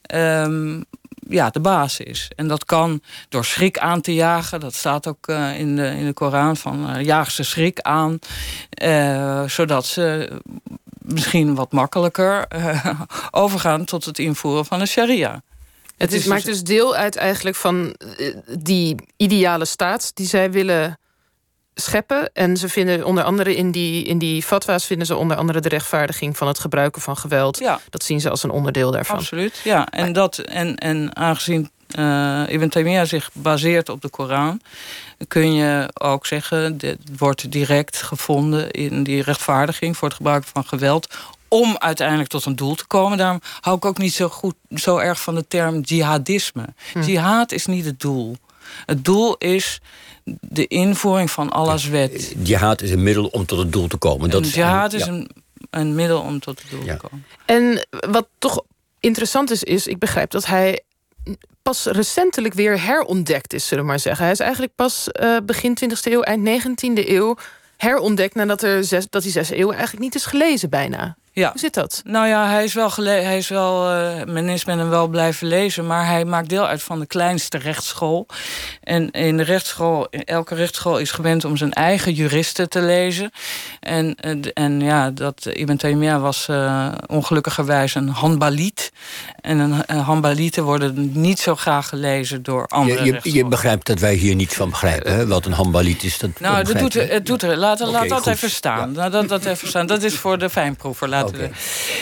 Um, ja, de baas is. En dat kan door schrik aan te jagen. Dat staat ook uh, in, de, in de Koran van uh, jaag ze schrik aan. Uh, zodat ze misschien wat makkelijker uh, overgaan tot het invoeren van de sharia. Het, het is, maakt dus deel uit eigenlijk van uh, die ideale staat die zij willen scheppen. En ze vinden onder andere in die, in die fatwa's vinden ze onder andere de rechtvaardiging van het gebruiken van geweld. Ja. Dat zien ze als een onderdeel daarvan. Absoluut, ja. En, maar, dat, en, en aangezien uh, Ibn Taymiyyah zich baseert op de Koran, kun je ook zeggen, dit wordt direct gevonden in die rechtvaardiging voor het gebruiken van geweld om uiteindelijk tot een doel te komen. Daarom hou ik ook niet zo, goed, zo erg van de term jihadisme. Hm. Jihad is niet het doel. Het doel is de invoering van Allahs wet. Jihad is een middel om tot het doel te komen. Dat is, jihad is ja. een, een middel om tot het doel ja. te komen. En wat toch interessant is, is, ik begrijp dat hij pas recentelijk weer herontdekt is, zullen we maar zeggen. Hij is eigenlijk pas uh, begin twintigste eeuw, eind negentiende eeuw herontdekt nadat er zes, dat die zes eeuwen eigenlijk niet is gelezen bijna. Ja. Hoe zit dat? Nou ja, hij is wel gele- hij is wel, uh, men is met hem wel blijven lezen, maar hij maakt deel uit van de kleinste rechtsschool. En in de rechtsschool, elke rechtsschool is gewend om zijn eigen juristen te lezen. En, en ja, dat Ibn Taymiyyah was uh, ongelukkigerwijs een hanbaliet. En een, een hanbalieten worden niet zo graag gelezen door andere je, je, je begrijpt dat wij hier niets van begrijpen, hè? Wat een hanbaliet is. Dat nou, dat doet, het doet er. Laat, okay, laat dat goed. even staan. Ja. Dat, dat even staan. Dat is voor de fijnproever. Laten Okay.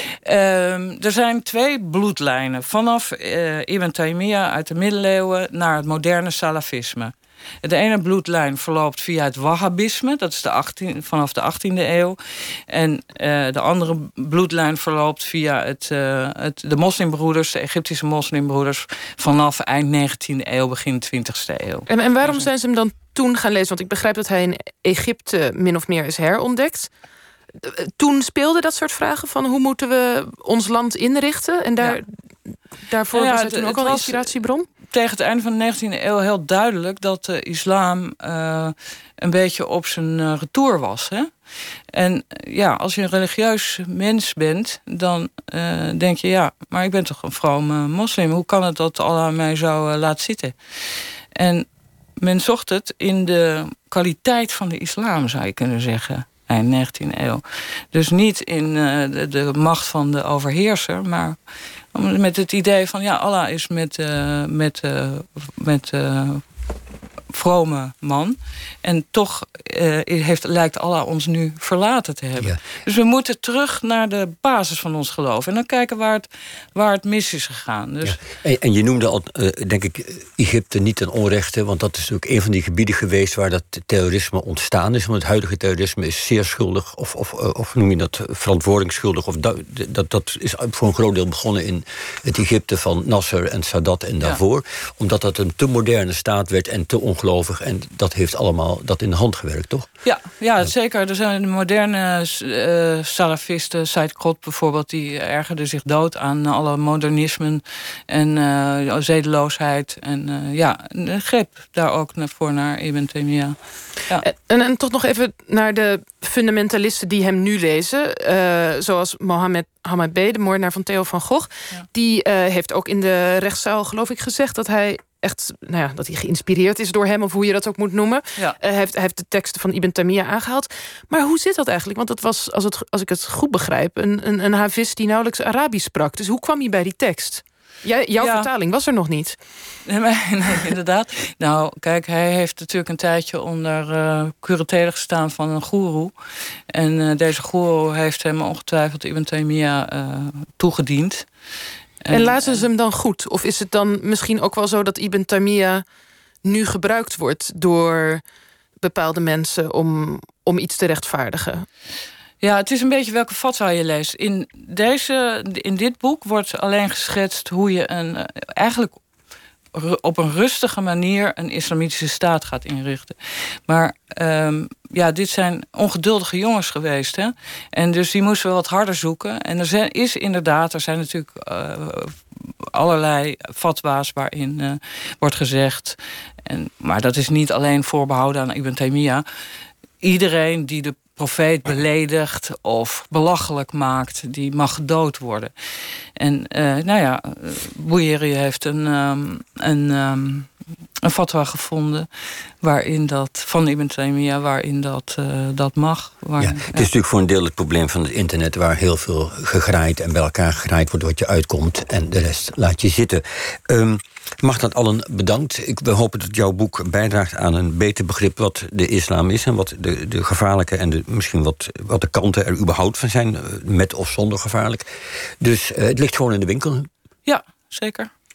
Uh, er zijn twee bloedlijnen. Vanaf uh, Ibn Taymiyyah uit de middeleeuwen naar het moderne salafisme. De ene bloedlijn verloopt via het wahhabisme. Dat is de achttien, vanaf de achttiende eeuw. En uh, de andere bloedlijn verloopt via het, uh, het, de moslimbroeders, de Egyptische moslimbroeders, vanaf eind negentiende eeuw, begin twintigste eeuw. En, en waarom zijn ze hem dan toen gaan lezen? Want ik begrijp dat hij in Egypte min of meer is herontdekt. Toen speelden dat soort vragen van hoe moeten we ons land inrichten? En daar, ja. daarvoor ja, was het toen ook al een inspiratiebron? Tegen het einde van de negentiende eeuw heel duidelijk dat de islam uh, een beetje op zijn uh, retour was. Hè? En ja, als je een religieus mens bent, dan uh, denk je, ja, maar ik ben toch een vrome moslim. Hoe kan het dat Allah mij zo uh, laat zitten? En men zocht het in de kwaliteit van de islam, zou je kunnen zeggen. Eind negentiende eeuw. Dus niet in uh, de, de macht van de overheerser, maar met het idee van ja, Allah is met, uh, met, uh, met uh, vrome man. En toch uh, heeft, lijkt Allah ons nu verlaten te hebben. Ja. Dus we moeten terug naar de basis van ons geloof. En dan kijken waar het, waar het mis is gegaan. Dus... Ja. En, en je noemde al, uh, denk ik, Egypte niet ten onrechte. Want dat is natuurlijk een van die gebieden geweest waar dat terrorisme ontstaan is. Want het huidige terrorisme is zeer schuldig. Of, of, of noem je dat verantwoordingsschuldig. Of dat, dat, dat is voor een groot deel begonnen in het Egypte van Nasser en Sadat en daarvoor. Ja. Omdat dat een te moderne staat werd en te ongelovig. En dat heeft allemaal dat in de hand gewerkt, toch? Ja, ja, zeker. Er zijn de moderne uh, salafisten, Said Qutb bijvoorbeeld, die ergerde zich dood aan alle modernismen en uh, zedeloosheid. En uh, ja, greep daar ook voor naar Ibn Taymiyyah. Ja. En, en toch nog even naar de fundamentalisten die hem nu lezen. Uh, zoals Mohammed Hamad B., de moordenaar van Theo van Gogh. Ja. Die uh, heeft ook in de rechtszaal, geloof ik, gezegd dat hij echt, nou ja, dat hij geïnspireerd is door hem, of hoe je dat ook moet noemen. Ja. Uh, hij, heeft, hij heeft de teksten van Ibn Taymiyyah aangehaald. Maar hoe zit dat eigenlijk? Want dat was, als, het, als ik het goed begrijp, een, een, een havist die nauwelijks Arabisch sprak. Dus hoe kwam hij bij die tekst? Jij, jouw ja. vertaling was er nog niet. Nee, nee, inderdaad. Nou, kijk, hij heeft natuurlijk een tijdje onder uh, curatele gestaan van een goeroe. En uh, deze goeroe heeft hem ongetwijfeld Ibn Taymiyyah uh, toegediend. En, en laten ze hem dan goed? Of is het dan misschien ook wel zo dat Ibn Taymiyyah nu gebruikt wordt door bepaalde mensen om, om iets te rechtvaardigen? Ja, het is een beetje welke fatwa je leest. In, deze, in dit boek wordt alleen geschetst hoe je een, eigenlijk op een rustige manier een islamitische staat gaat inrichten. Maar um, ja, dit zijn ongeduldige jongens geweest. Hè? En dus die moesten wel wat harder zoeken. En er zijn, is inderdaad, er zijn natuurlijk uh, allerlei fatwa's waarin uh, wordt gezegd. En, maar dat is niet alleen voorbehouden aan Ibn Taymiyyah. Iedereen die de profeet beledigt of belachelijk maakt, die mag gedood worden. En uh, nou ja, Bouyeri heeft een, um, een, um, een fatwa gevonden waarin dat, van Ibn Taymiyyah, waarin dat, uh, dat mag. Waarin, ja, het is ja. natuurlijk voor een deel het probleem van het internet, waar heel veel gegraaid en bij elkaar gegraaid wordt wat je uitkomt en de rest laat je zitten. Um, Mag dat allen bedankt. Ik, we hopen dat jouw boek bijdraagt aan een beter begrip wat de islam is en wat de, de gevaarlijke en de, misschien wat, wat de kanten er überhaupt van zijn, met of zonder gevaarlijk. Dus uh, het ligt gewoon in de winkel. Ja, zeker.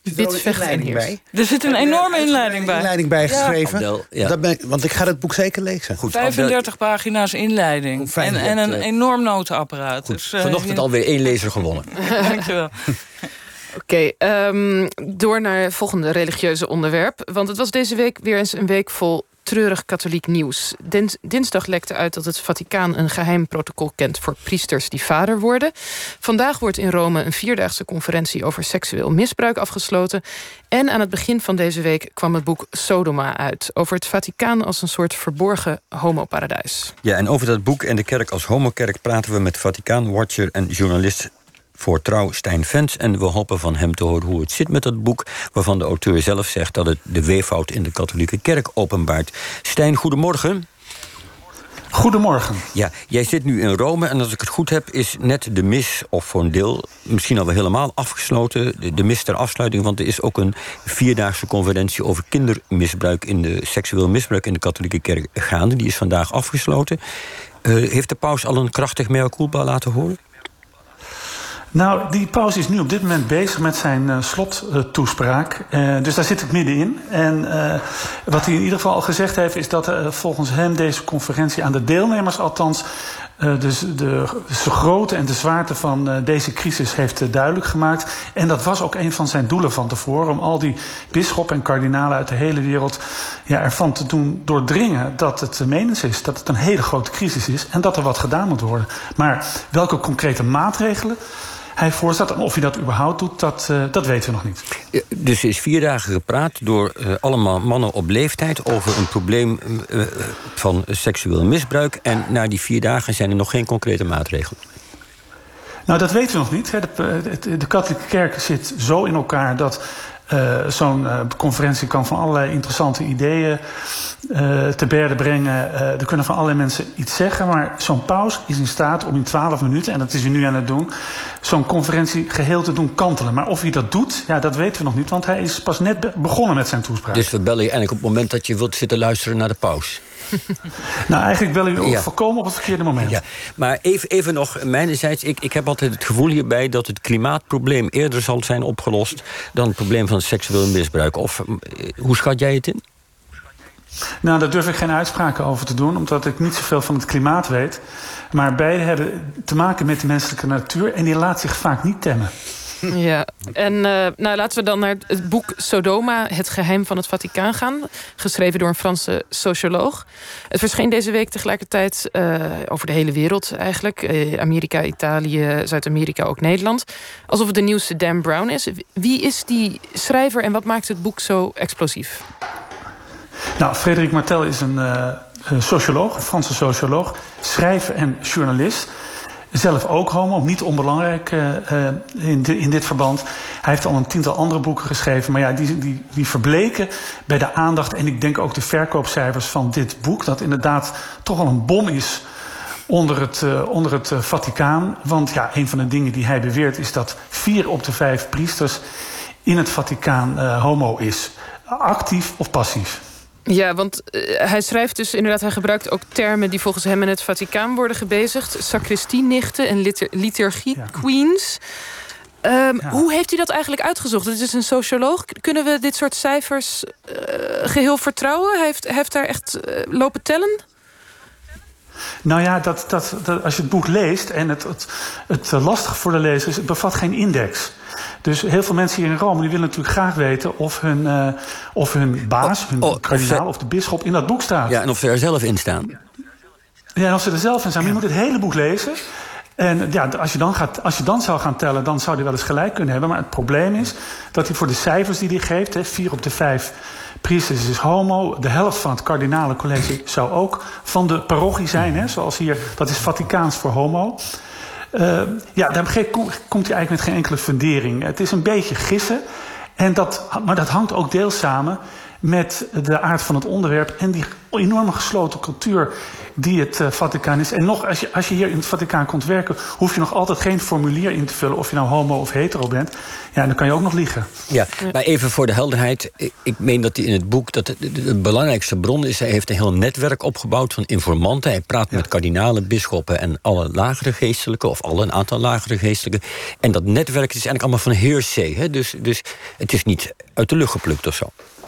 Wit vechtveneers. Er zit een enorme inleiding bij. inleiding bij Ja. geschreven. Abdel, ja. Dat ben ik, want ik ga het boek zeker lezen. Goed, vijfendertig pagina's inleiding. fijn. En, en een Eh, enorm notenapparaat. Goed, Dus, uh, vanochtend je... alweer één lezer gewonnen. Dankjewel. Oké, okay, um, door naar het volgende religieuze onderwerp. Want het was deze week weer eens een week vol treurig katholiek nieuws. Dins, dinsdag lekte uit dat het Vaticaan een geheim protocol kent voor priesters die vader worden. Vandaag wordt in Rome een vierdaagse conferentie over seksueel misbruik afgesloten. En aan het begin van deze week kwam het boek Sodoma uit, over het Vaticaan als een soort verborgen homoparadijs. Ja, en over dat boek en de kerk als homokerk praten we met Vaticaan-watcher en journalist voor Trouw Stijn Vens. En we hopen van hem te horen hoe het zit met dat boek, waarvan de auteur zelf zegt dat het de weeffout in de katholieke kerk openbaart. Stijn, goedemorgen. Goedemorgen. Ja, jij zit nu in Rome en als ik het goed heb is net de mis, of voor een deel, misschien al wel helemaal afgesloten, de, de mis ter afsluiting, want er is ook een vierdaagse conferentie over kindermisbruik, in de seksueel misbruik in de katholieke kerk gaande. Die is vandaag afgesloten. Uh, heeft de paus al een krachtig mea culpa laten horen? Nou, die paus is nu op dit moment bezig met zijn uh, slottoespraak. Uh, dus daar zit ik middenin. En uh, wat hij in ieder geval al gezegd heeft, is dat uh, volgens hem deze conferentie aan de deelnemers althans Uh, dus de, de grootte en de zwaarte van uh, deze crisis heeft uh, duidelijk gemaakt. En dat was ook een van zijn doelen van tevoren, om al die bisschoppen en kardinalen uit de hele wereld ja, ervan te doen doordringen dat het uh, menens is, dat het een hele grote crisis is en dat er wat gedaan moet worden. Maar welke concrete maatregelen hij voorstaat en of hij dat überhaupt doet, dat, uh, dat weten we nog niet. Dus er is vier dagen gepraat door uh, allemaal mannen op leeftijd over een probleem uh, van seksueel misbruik. En na die vier dagen zijn er nog geen concrete maatregelen. Nou, dat weten we nog niet. De, de, de katholieke kerk zit zo in elkaar dat Uh, zo'n uh, conferentie kan van allerlei interessante ideeën uh, te berde brengen. Uh, er kunnen van allerlei mensen iets zeggen. Maar zo'n paus is in staat om in twaalf minuten, en dat is hij nu aan het doen, zo'n conferentie geheel te doen kantelen. Maar of hij dat doet, ja, dat weten we nog niet. Want hij is pas net be- begonnen met zijn toespraak. Dus we bellen je eigenlijk op het moment dat je wilt zitten luisteren naar de paus. Nou, eigenlijk bellen we ja. volkomen op het verkeerde moment. Ja. Maar even, even nog, mijnerzijds, ik, ik heb altijd het gevoel hierbij dat het klimaatprobleem eerder zal zijn opgelost dan het probleem van seksueel misbruik. Of hoe schat jij het in? Nou, daar durf ik geen uitspraken over te doen, omdat ik niet zoveel van het klimaat weet. Maar beide hebben te maken met de menselijke natuur en die laat zich vaak niet temmen. Ja, en uh, nou, laten we dan naar het boek Sodoma, het geheim van het Vaticaan gaan. Geschreven door een Franse socioloog. Het verscheen deze week tegelijkertijd uh, over de hele wereld eigenlijk. Uh, Amerika, Italië, Zuid-Amerika, ook Nederland. Alsof het de nieuwste Dan Brown is. Wie is die schrijver en wat maakt het boek zo explosief? Nou, Frédéric Martel is een uh, socioloog, een Franse socioloog, schrijver en journalist. Zelf ook homo, niet onbelangrijk uh, in, de, in dit verband. Hij heeft al een tiental andere boeken geschreven, maar ja, die, die, die verbleken bij de aandacht en ik denk ook de verkoopcijfers van dit boek, dat inderdaad toch wel een bom is onder het, uh, onder het uh, Vaticaan. Want ja, een van de dingen die hij beweert is dat vier op de vijf priesters in het Vaticaan uh, homo is. Actief of passief. Ja, want uh, hij schrijft dus inderdaad, hij gebruikt ook termen die volgens hem in het Vaticaan worden gebezigd. Sacristienichten en litur- liturgie-queens. Ja. Um, ja. Hoe heeft hij dat eigenlijk uitgezocht? Het is een socioloog. Kunnen we dit soort cijfers uh, geheel vertrouwen? Hij heeft, hij heeft daar echt uh, lopen tellen? Nou ja, dat, dat, dat, als je het boek leest, en het, het, het lastige voor de lezer is, het bevat geen index. Dus heel veel mensen hier in Rome die willen natuurlijk graag weten of hun, uh, of hun baas, hun oh, kardinaal of, of de bisschop in dat boek staat. Ja, en of ze er zelf in staan. Ja, en of ze er zelf in staan. Maar je moet het hele boek lezen. En ja, als je, dan gaat, als je dan zou gaan tellen, dan zou hij wel eens gelijk kunnen hebben. Maar het probleem is dat hij voor de cijfers die hij geeft, hè, vier op de vijf priesters is homo. De helft van het kardinalencollege zou ook van de parochie zijn. Hè, zoals hier, dat is Vaticaans voor homo. Uh, ja, daar komt hij eigenlijk met geen enkele fundering. Het is een beetje gissen. En dat, maar dat hangt ook deels samen met de aard van het onderwerp en die enorme gesloten cultuur die het uh, Vaticaan is. En nog, als je, als je hier in het Vaticaan komt werken, hoef je nog altijd geen formulier in te vullen of je nou homo of hetero bent. Ja, dan kan je ook nog liegen. Ja, maar even voor de helderheid. Ik, ik meen dat hij in het boek, dat de, de, de belangrijkste bron is, hij heeft een heel netwerk opgebouwd van informanten. Hij praat ja. met kardinalen, bisschoppen en alle lagere geestelijken, of alle een aantal lagere geestelijken. En dat netwerk is eigenlijk allemaal van hearsay. Hè? Dus, dus het is niet uit de lucht geplukt of zo.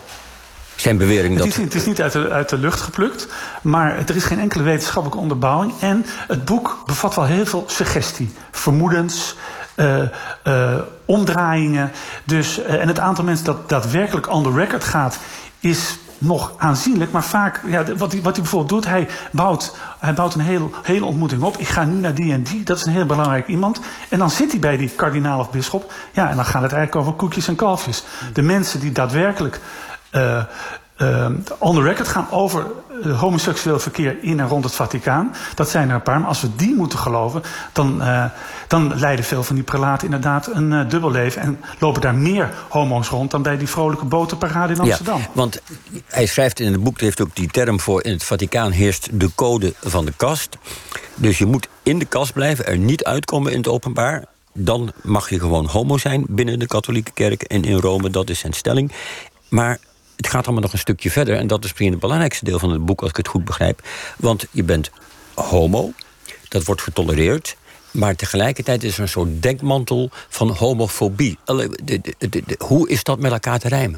Zijn bewering dat... Het is, het is niet uit de, uit de lucht geplukt, maar er is geen enkele wetenschappelijke onderbouwing. En het boek bevat wel heel veel suggestie, vermoedens, uh, uh, omdraaiingen. Dus, uh, en het aantal mensen dat daadwerkelijk on the record gaat, is nog aanzienlijk. Maar vaak, ja, wat hij, wat hij bijvoorbeeld doet, hij bouwt, hij bouwt een heel, hele ontmoeting op. Ik ga nu naar die en die, dat is een heel belangrijk iemand. En dan zit hij bij die kardinaal of bisschop. Ja, en dan gaat het eigenlijk over koekjes en kalfjes. De mensen die daadwerkelijk Uh, uh, on the record gaan over uh, homoseksueel verkeer in en rond het Vaticaan. Dat zijn er een paar, maar als we die moeten geloven, dan, uh, dan leiden veel van die prelaten inderdaad een uh, dubbel leven en lopen daar meer homo's rond dan bij die vrolijke botenparade in Amsterdam. Ja, want hij schrijft in het boek, heeft ook die term voor, in het Vaticaan heerst de code van de kast. Dus je moet in de kast blijven, er niet uitkomen in het openbaar. Dan mag je gewoon homo zijn binnen de katholieke kerk en in Rome, dat is zijn stelling. Maar het gaat allemaal nog een stukje verder. En dat is misschien het belangrijkste deel van het boek, als ik het goed begrijp. Want je bent homo, dat wordt getolereerd. Maar tegelijkertijd is er een soort dekmantel van homofobie. De, de, de, de, hoe is dat met elkaar te rijmen?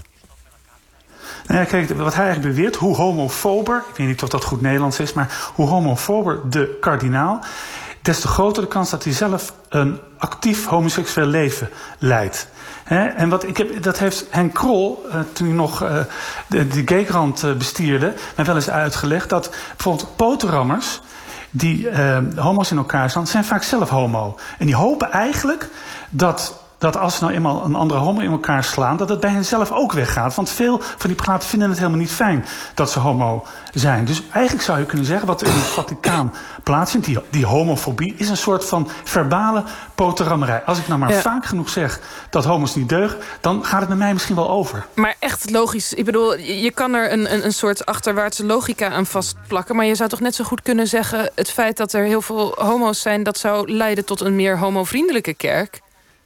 Nou ja, kijk, wat hij eigenlijk beweert, hoe homofober, ik weet niet of dat goed Nederlands is, maar hoe homofober de kardinaal, des te groter de kans dat hij zelf een actief homoseksueel leven leidt. He, en wat ik heb, dat heeft Henk Krol, uh, toen hij nog uh, de, de gaykrant uh, bestierde, mij wel eens uitgelegd dat bijvoorbeeld potenrammers die uh, homo's in elkaar staan, zijn vaak zelf homo. En die hopen eigenlijk dat, dat als ze nou eenmaal een andere homo in elkaar slaan, dat het bij hen zelf ook weggaat. Want veel van die prelaten vinden het helemaal niet fijn dat ze homo zijn. Dus eigenlijk zou je kunnen zeggen, wat er in het Vaticaan plaatsvindt, die, die homofobie, is een soort van verbale potenrammerij. Als ik nou maar ja. vaak genoeg zeg dat homo's niet deugen, dan gaat het met mij misschien wel over. Maar echt logisch. Ik bedoel, je kan er een, een, een soort achterwaartse logica aan vastplakken, maar je zou toch net zo goed kunnen zeggen, het feit dat er heel veel homo's zijn, dat zou leiden tot een meer homovriendelijke kerk.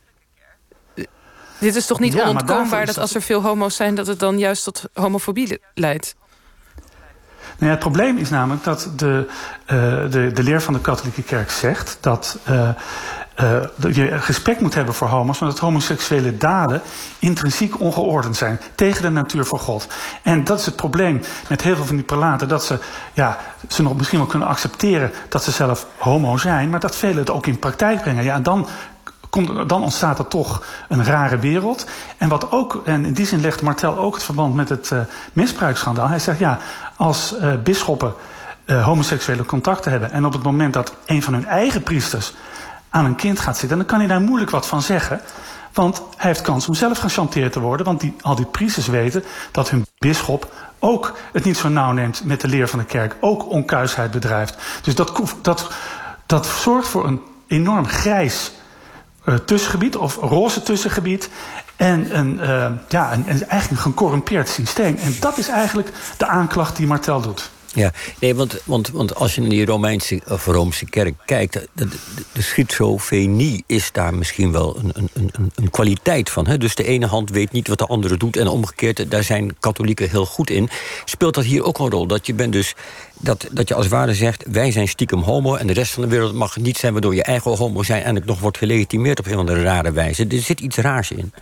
Dit is toch niet ja, onontkoombaar dat als er veel homo's zijn, dat het dan juist tot homofobie leidt? Nou ja, het probleem is namelijk dat de, uh, de, de leer van de katholieke kerk zegt dat uh, uh, dat je respect moet hebben voor homo's, maar dat homoseksuele daden intrinsiek ongeordend zijn, tegen de natuur van God. En dat is het probleem met heel veel van die prelaten, dat ze, ja, ze nog misschien wel kunnen accepteren dat ze zelf homo zijn, maar dat velen het ook in praktijk brengen. Ja, en dan Komt, dan ontstaat er toch een rare wereld. En wat ook, en in die zin legt Martel ook het verband met het uh, misbruiksschandaal. Hij zegt, ja, als uh, bisschoppen uh, homoseksuele contacten hebben, en op het moment dat een van hun eigen priesters aan een kind gaat zitten, dan kan hij daar moeilijk wat van zeggen. Want hij heeft kans om zelf gechanteerd te worden. Want die, al die priesters weten dat hun bisschop ook het niet zo nauw neemt met de leer van de kerk. Ook onkuisheid bedrijft. Dus dat, dat, dat zorgt voor een enorm grijs Uh, tussengebied of roze tussengebied en een, uh, ja, een, een, eigenlijk een gecorrumpeerd systeem. En dat is eigenlijk de aanklacht die Martel doet. Ja, nee, want, want, want als je naar die Romeinse of Roomse kerk kijkt, de, de, de schizofrenie is daar misschien wel een, een, een, een kwaliteit van. Hè? Dus de ene hand weet niet wat de andere doet en omgekeerd, daar zijn katholieken heel goed in. Speelt dat hier ook een rol? Dat je bent dus dat, dat je als het ware zegt, wij zijn stiekem homo en de rest van de wereld mag niet zijn, waardoor je eigen homo zijn en het nog wordt gelegitimeerd op een of andere rare wijze. Er zit iets raars in.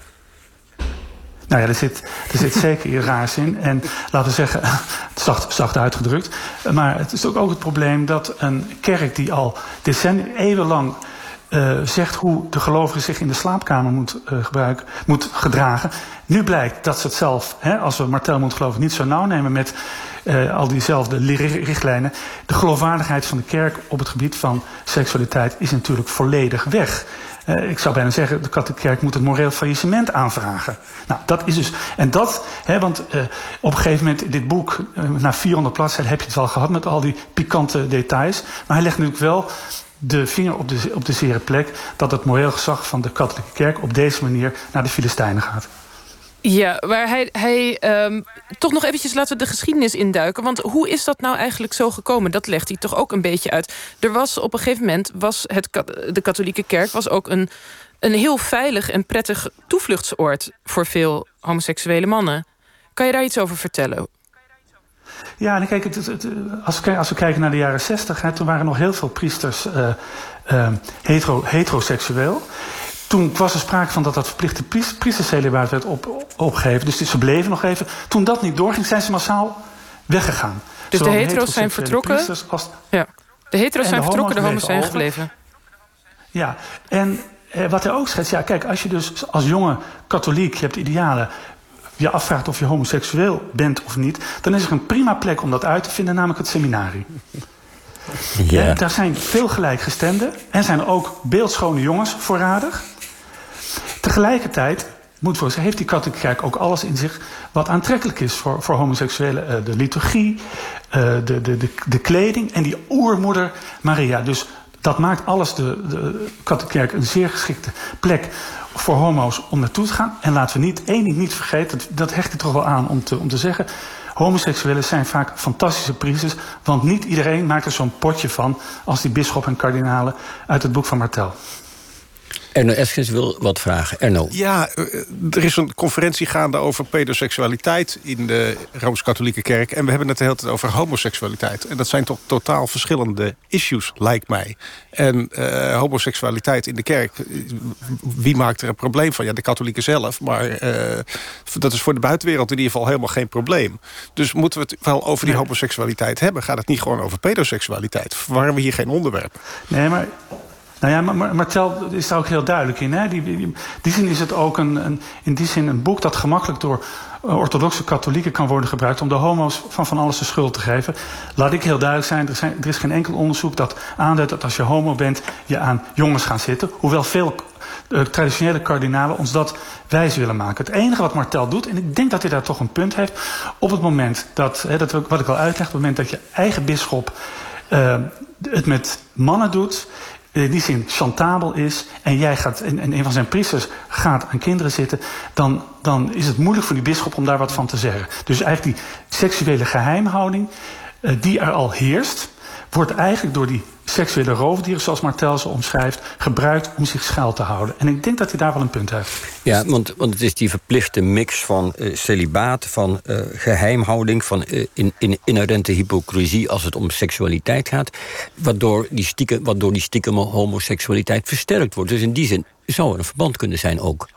Nou ja, er zit, er zit zeker iets raars in. En laten we zeggen, zacht, zacht uitgedrukt. Maar het is ook, ook het probleem dat een kerk die al decennia, eeuwenlang uh, zegt hoe de gelovige zich in de slaapkamer moet, uh, gebruiken, moet gedragen. Nu blijkt dat ze het zelf, hè, als we Martel moet geloven, niet zo nauw nemen met uh, al diezelfde richtlijnen. De geloofwaardigheid van de kerk op het gebied van seksualiteit is natuurlijk volledig weg. Uh, ik zou bijna zeggen, de katholieke kerk moet het moreel faillissement aanvragen. Nou, dat is dus. En dat, hè, want uh, op een gegeven moment, dit boek, uh, na vierhonderd bladzijden heb je het al gehad met al die pikante details. Maar hij legt natuurlijk wel de vinger op de, op de zere plek dat het moreel gezag van de katholieke kerk op deze manier naar de Filistijnen gaat. Ja, maar hij, hij um, toch nog eventjes laten we de geschiedenis induiken. Want hoe is dat nou eigenlijk zo gekomen? Dat legt hij toch ook een beetje uit. Er was op een gegeven moment, was het, de katholieke kerk was ook een, een heel veilig en prettig toevluchtsoord voor veel homoseksuele mannen. Kan je daar iets over vertellen? Ja, kijk, het, het, het, als, we, als we kijken naar de jaren zestig, hè, toen waren nog heel veel priesters uh, uh, hetero, heteroseksueel. Toen was er sprake van dat dat verplichte priestercelibaat werd op, opgegeven. Dus ze bleven nog even. Toen dat niet doorging, zijn ze massaal weggegaan. Dus Zowel de hetero's zijn vertrokken? Als... Ja. De hetero's zijn de vertrokken, de homo's zijn gebleven. Ja, en eh, wat hij ook schetst... Ja, kijk, als je dus als jonge katholiek, je hebt idealen, je afvraagt of je homoseksueel bent of niet, dan is er een prima plek om dat uit te vinden, namelijk het seminarie. Ja. En daar zijn veel gelijkgestemden en zijn er ook beeldschone jongens voorradig. Tegelijkertijd moet voor, heeft die katholieke kerk ook alles in zich wat aantrekkelijk is voor, voor homoseksuelen. Uh, de liturgie, uh, de, de, de, de kleding en die oermoeder Maria. Dus dat maakt alles de, de katholieke kerk een zeer geschikte plek voor homo's om naartoe te gaan. En laten we niet, één ding niet vergeten, dat, dat hecht ik toch wel aan om te, om te zeggen. Homoseksuelen zijn vaak fantastische priesters, want niet iedereen maakt er zo'n potje van als die bisschop en kardinalen uit het boek van Martel. Erno Eskens wil wat vragen. Erno. Ja, er is een conferentie gaande over pedoseksualiteit in de Rooms-Katholieke Kerk. En we hebben het de hele tijd over homoseksualiteit. En dat zijn toch totaal verschillende issues, lijkt mij. En uh, homoseksualiteit in de kerk, wie maakt er een probleem van? Ja, de katholieken zelf. Maar uh, dat is voor de buitenwereld in ieder geval helemaal geen probleem. Dus moeten we het wel over die homoseksualiteit hebben? Gaat het niet gewoon over pedoseksualiteit? Verwarren we hier geen onderwerp? Nee, maar... Nou ja, maar Martel is daar ook heel duidelijk in. Hè? Die, die, die zin is het ook een, een, in die zin een boek dat gemakkelijk door orthodoxe katholieken kan worden gebruikt om de homo's van van alles de schuld te geven. Laat ik heel duidelijk zijn, er, zijn, er is geen enkel onderzoek dat aanduidt dat als je homo bent, je aan jongens gaat zitten. Hoewel veel uh, traditionele kardinalen ons dat wijs willen maken. Het enige wat Martel doet, en ik denk dat hij daar toch een punt heeft, op het moment dat, hè, dat wat ik al uitleg, op het moment dat je eigen bisschop uh, het met mannen doet, in die zin chantabel is, en jij gaat en, en een van zijn priesters gaat aan kinderen zitten, dan, dan is het moeilijk voor die bisschop om daar wat van te zeggen. Dus eigenlijk die seksuele geheimhouding uh, die er al heerst, wordt eigenlijk door die seksuele roofdieren, zoals Martel ze omschrijft, gebruikt om zich schuil te houden. En ik denk dat hij daar wel een punt heeft. Ja, want, want het is die verplichte mix van uh, celibaat, van uh, geheimhouding, van uh, in, in, inherente hypocrisie als het om seksualiteit gaat, waardoor die stiekem, waardoor die stiekem homoseksualiteit versterkt wordt. Dus in die zin zou er een verband kunnen zijn ook.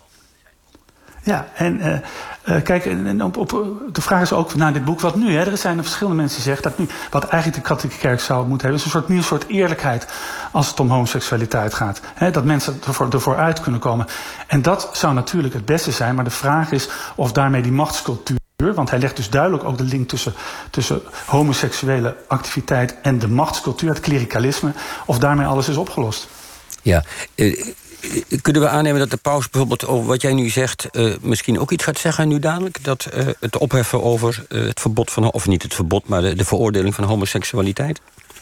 Ja, en uh, uh, kijk, en op, op, de vraag is ook naar dit boek, wat nu? Hè? Er zijn verschillende mensen die zeggen dat nu, wat eigenlijk de katholieke kerk zou moeten hebben, is een soort nieuw soort eerlijkheid als het om homoseksualiteit gaat. Hè? Dat mensen ervoor, ervoor uit kunnen komen. En dat zou natuurlijk het beste zijn, maar de vraag is of daarmee die machtscultuur, want hij legt dus duidelijk ook de link tussen, tussen homoseksuele activiteit en de machtscultuur, het klerikalisme, of daarmee alles is opgelost. Ja, uh, kunnen we aannemen dat de paus bijvoorbeeld over wat jij nu zegt, uh, misschien ook iets gaat zeggen nu dadelijk? Dat uh, het opheffen over uh, het verbod van, of niet het verbod, maar de, de veroordeling van homoseksualiteit?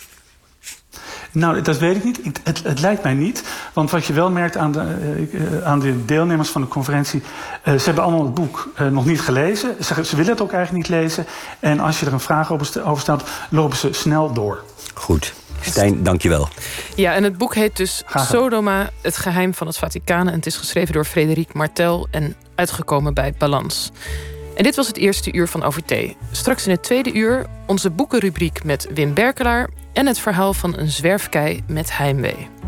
Nou, dat weet ik niet. Ik, het, het lijkt mij niet. Want wat je wel merkt aan de, uh, aan de deelnemers van de conferentie, Uh, ze hebben allemaal het boek uh, nog niet gelezen. Ze, ze willen het ook eigenlijk niet lezen. En als je er een vraag over, st- over stelt, lopen ze snel door. Goed. Stijn, dankjewel. Ja, en het boek heet dus Sodoma, het geheim van het Vaticaan. En het is geschreven door Frederik Martel en uitgekomen bij Balans. En dit was het eerste uur van Over Thee. Straks in het tweede uur onze boekenrubriek met Wim Berkelaar en het verhaal van een zwerfkei met heimwee.